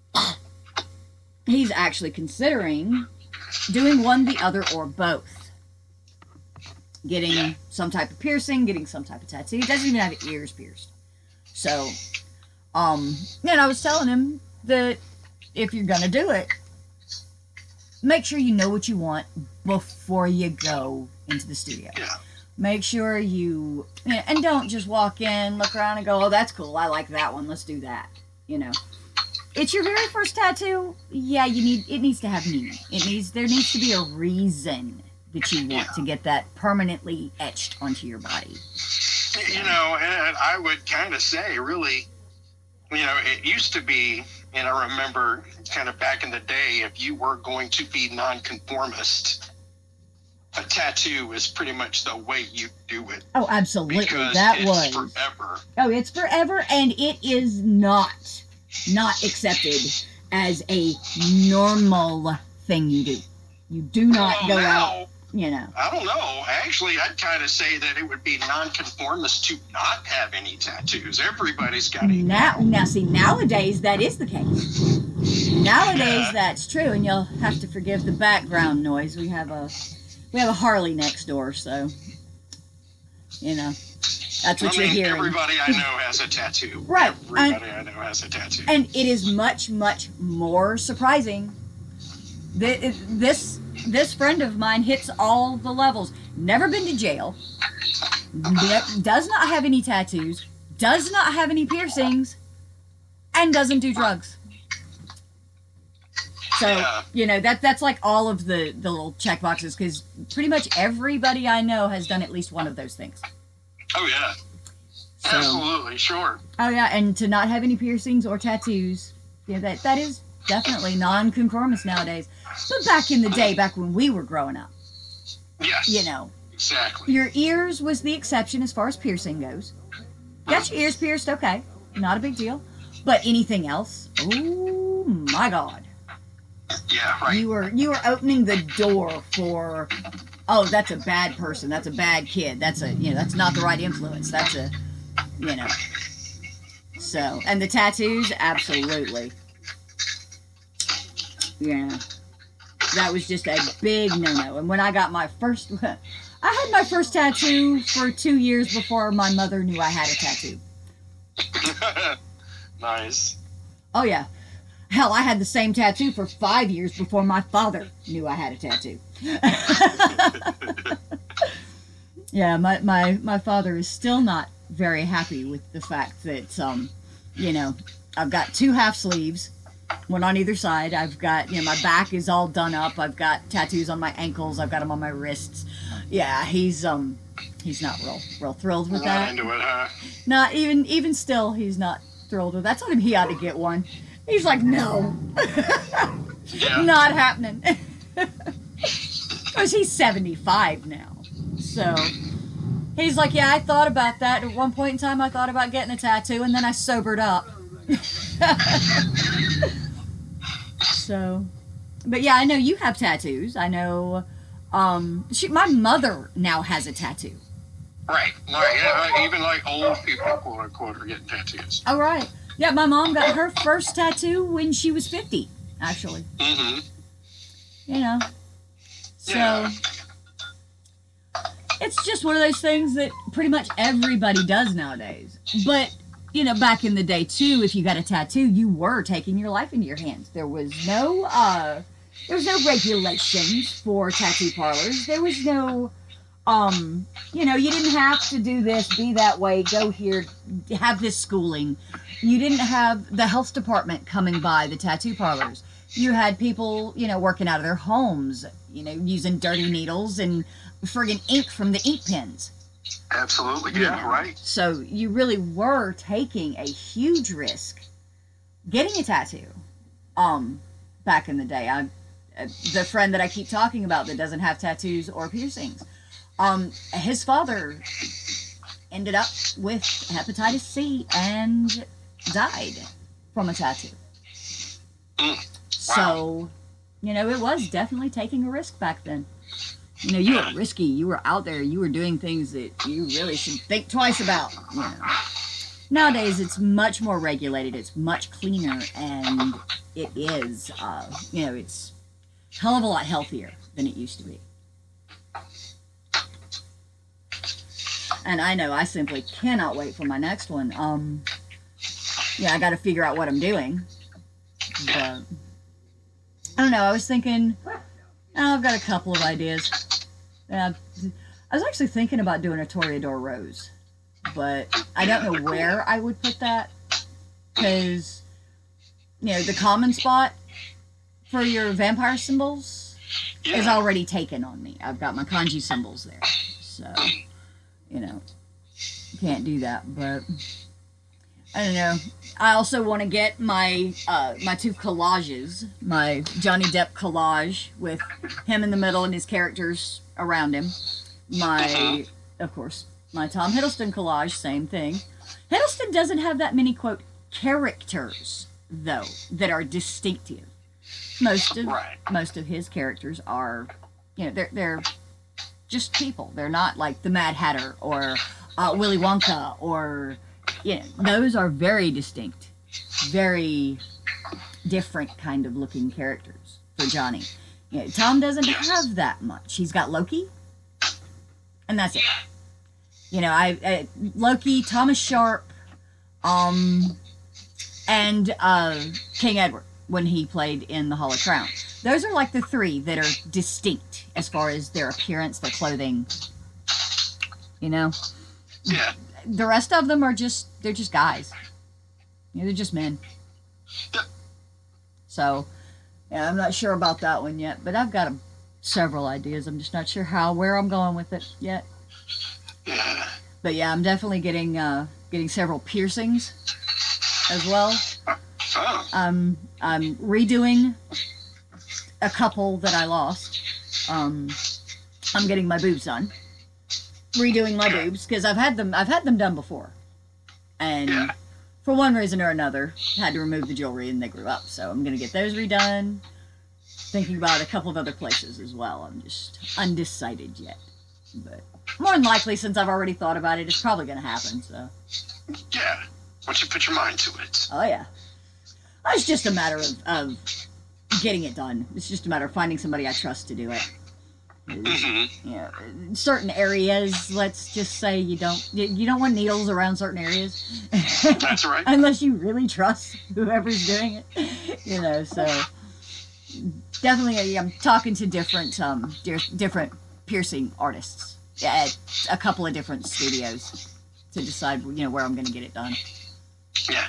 he's actually considering doing one, the other, or both. getting some type of piercing, getting some type of tattoo. He doesn't even have ears pierced. So, and I was telling him that if you're gonna do it, make sure you know what you want before you go into the studio. Yeah. Make sure you know, and don't just walk in, look around, and go, "Oh, that's cool. I like that one. Let's do that." You know, it's your very first tattoo. Yeah, it needs to have meaning. There needs to be a reason that you want to get that permanently etched onto your body. You know, and I would kind of say, really, you know, it used to be, and I remember kind of back in the day, if you were going to be nonconformist, a tattoo is pretty much the way you do it. Oh, absolutely. Because that was forever. Oh, it's forever, and it is not accepted as a normal thing you do. You do not go out, you know. I don't know. Actually, I'd kind of say that it would be nonconformist to not have any tattoos. Everybody's got it. Now, see, nowadays that is the case. Nowadays that's true, and you'll have to forgive the background noise. We have a Harley next door, so you know that's what you're hearing. Everybody I know has a tattoo. Right. Everybody I know has a tattoo. And it is much, much more surprising that this friend of mine hits all the levels. Never been to jail. Does not have any tattoos. Does not have any piercings. And doesn't do drugs. So, you know, that's like all of the little check boxes, because pretty much everybody I know has done at least one of those things. Oh, yeah. So, absolutely, sure. Oh, yeah, and to not have any piercings or tattoos, yeah, that is definitely non-conformist nowadays. But back in the day, back when we were growing up, yes, you know, exactly. Your ears was the exception as far as piercing goes. Got your ears pierced, okay, not a big deal. But anything else, oh my God. Yeah, right. You were opening the door for, oh, that's a bad person, that's a bad kid, that's not the right influence, that's a, you know. So, and the tattoos, absolutely. Yeah. That was just a big no-no. And when I got I had my first tattoo for 2 years before my mother knew I had a tattoo. Nice. Oh, yeah. Hell, I had the same tattoo for 5 years before my father knew I had a tattoo. Yeah, my father is still not very happy with the fact that, you know, I've got 2 half sleeves, one on either side. I've got, you know, my back is all done up. I've got tattoos on my ankles. I've got them on my wrists. Yeah, he's not real thrilled with that. Not into it, huh? Not even still, he's not thrilled with that. I told him he ought to get one. He's like, no. Yeah. Not happening. Because he's 75 now. So he's like, yeah, I thought about that. At one point in time, I thought about getting a tattoo, and then I sobered up. So, but yeah, I know you have tattoos. I know, my mother now has a tattoo. Right. Yeah, even like old people, quote unquote, are getting tattoos. Oh, right. Yeah, my mom got her first tattoo when she was 50, actually. Mm-hmm. You know. So, yeah. It's just one of those things that pretty much everybody does nowadays. But, you know, back in the day, too, if you got a tattoo, you were taking your life into your hands. There was no regulations for tattoo parlors. There was no, you know, you didn't have to do this, be that way, go here, have this schooling. You didn't have the health department coming by the tattoo parlors. You had people, you know, working out of their homes, you know, using dirty needles and friggin' ink from the ink pens. Absolutely, yeah, right. So you really were taking a huge risk getting a tattoo. Back in the day, the friend that I keep talking about that doesn't have tattoos or piercings, his father ended up with hepatitis C and died from a tattoo. So, you know, it was definitely taking a risk back then. You know, you were risky. You were out there. You were doing things that you really should think twice about. You know. Nowadays, it's much more regulated. It's much cleaner, and it is, you know, it's a hell of a lot healthier than it used to be. And I know I simply cannot wait for my next one. Yeah, I got to figure out what I'm doing. But I don't know. I was thinking, I've got a couple of ideas. I was actually thinking about doing a Toreador Rose, but I don't know where I would put that, because, you know, the common spot for your vampire symbols is already taken on me. I've got my kanji symbols there, so, you know, can't do that. But I don't know. I also want to get my my two collages, my Johnny Depp collage with him in the middle and his characters around him. My, of course, my Tom Hiddleston collage, same thing. Hiddleston doesn't have that many, quote, characters, though, that are distinctive. Most of his characters are, you know, they're just people. They're not like the Mad Hatter or Willy Wonka, or, you know, those are very distinct, very different kind of looking characters for Johnny. You know, Tom doesn't have that much. He's got Loki, and that's it. You know, I Loki, Thomas Sharp, and King Edward when he played in The Hollow Crown. Those are like the three that are distinct as far as their appearance, their clothing. You know? Yeah. The rest of them they're just guys. You know, they're just men. Yeah. So, yeah, I'm not sure about that one yet, but I've got several ideas. I'm just not sure where I'm going with it yet. Yeah. But yeah, I'm definitely getting several piercings as well. Oh. I'm redoing a couple that I lost. I'm getting my boobs done. Redoing my boobs, because I've had them done before, and for one reason or another had to remove the jewelry and they grew up, so I'm gonna get those redone. Thinking about a couple of other places as well. I'm just undecided yet, but more than likely, since I've already thought about it, it's probably gonna happen. So yeah, once you put your mind to it. Oh yeah, it's just a matter of getting it done. It's just a matter of finding somebody I trust to do it. Mm-hmm. Yeah, certain areas, let's just say you don't want needles around certain areas. That's right. Unless you really trust whoever's doing it, you know. So definitely, I'm talking to different piercing artists at a couple of different studios to decide, you know, where I'm going to get it done. Yeah.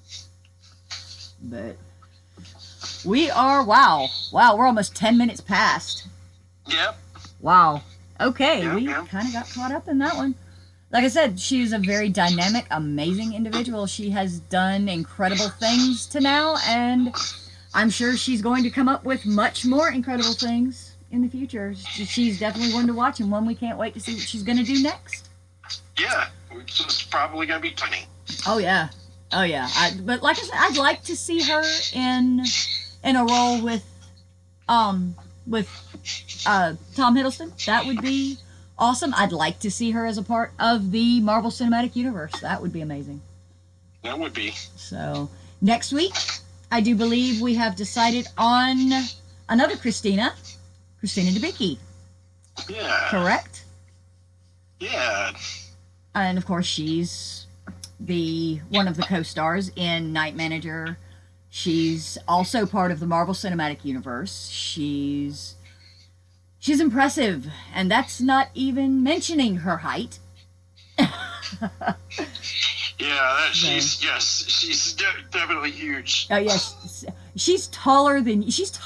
But we are we're almost 10 minutes past. Yep. Wow. Okay, Yeah, we kind of got caught up in that one. Like I said, she's a very dynamic, amazing individual. She has done incredible things to now, and I'm sure she's going to come up with much more incredible things in the future. She's definitely one to watch, and one we can't wait to see what she's going to do next. Yeah, it's probably going to be funny. Oh, yeah. Oh, yeah. But like I said, I'd like to see her in a role with Tom Hiddleston. That would be awesome. I'd like to see her as a part of the Marvel Cinematic Universe. That would be amazing. That would be. So, next week, I do believe we have decided on another Christina Debicki. Yeah. Correct? Yeah. And, of course, she's one of the co-stars in Night Manager. She's also part of the Marvel Cinematic Universe. She's impressive, and that's not even mentioning her height. Yeah, she's definitely huge. Oh yes, she's taller than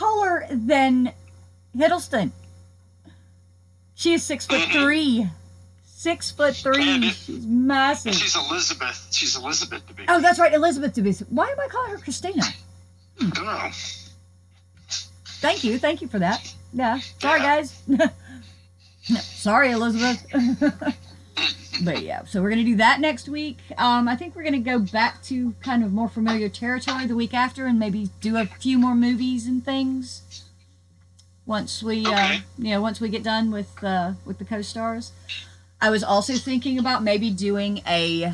Hiddleston. She is 6'3". 6'3". She's massive. And she's Elizabeth Debicki. Oh, that's right, Elizabeth Debicki. Why am I calling her Christina? I don't know. Thank you for that. Yeah. Sorry, guys. Sorry, Elizabeth. But yeah, so we're going to do that next week. I think we're going to go back to kind of more familiar territory the week after, and maybe do a few more movies and things once we once we get done with the co-stars. I was also thinking about maybe doing a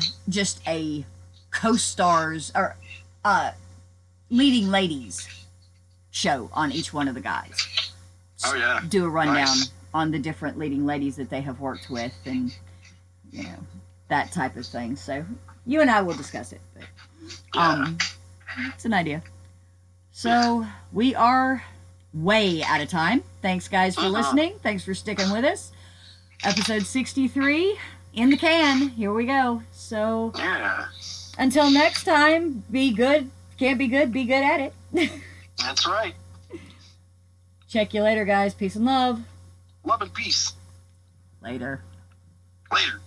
co-stars or leading ladies show on each one of the guys. Oh yeah. Do a rundown Nice. on the different leading ladies that they have worked with, and you know, that type of thing. So you and I will discuss it. But, it's an idea. So we are way out of time. Thanks, guys, for listening. Thanks for sticking with us. Episode 63 in the can. Here we go. So until next time, be good. Can't be good. Be good at it. That's right. Check you later, guys. Peace and love. Love and peace. Later. Later.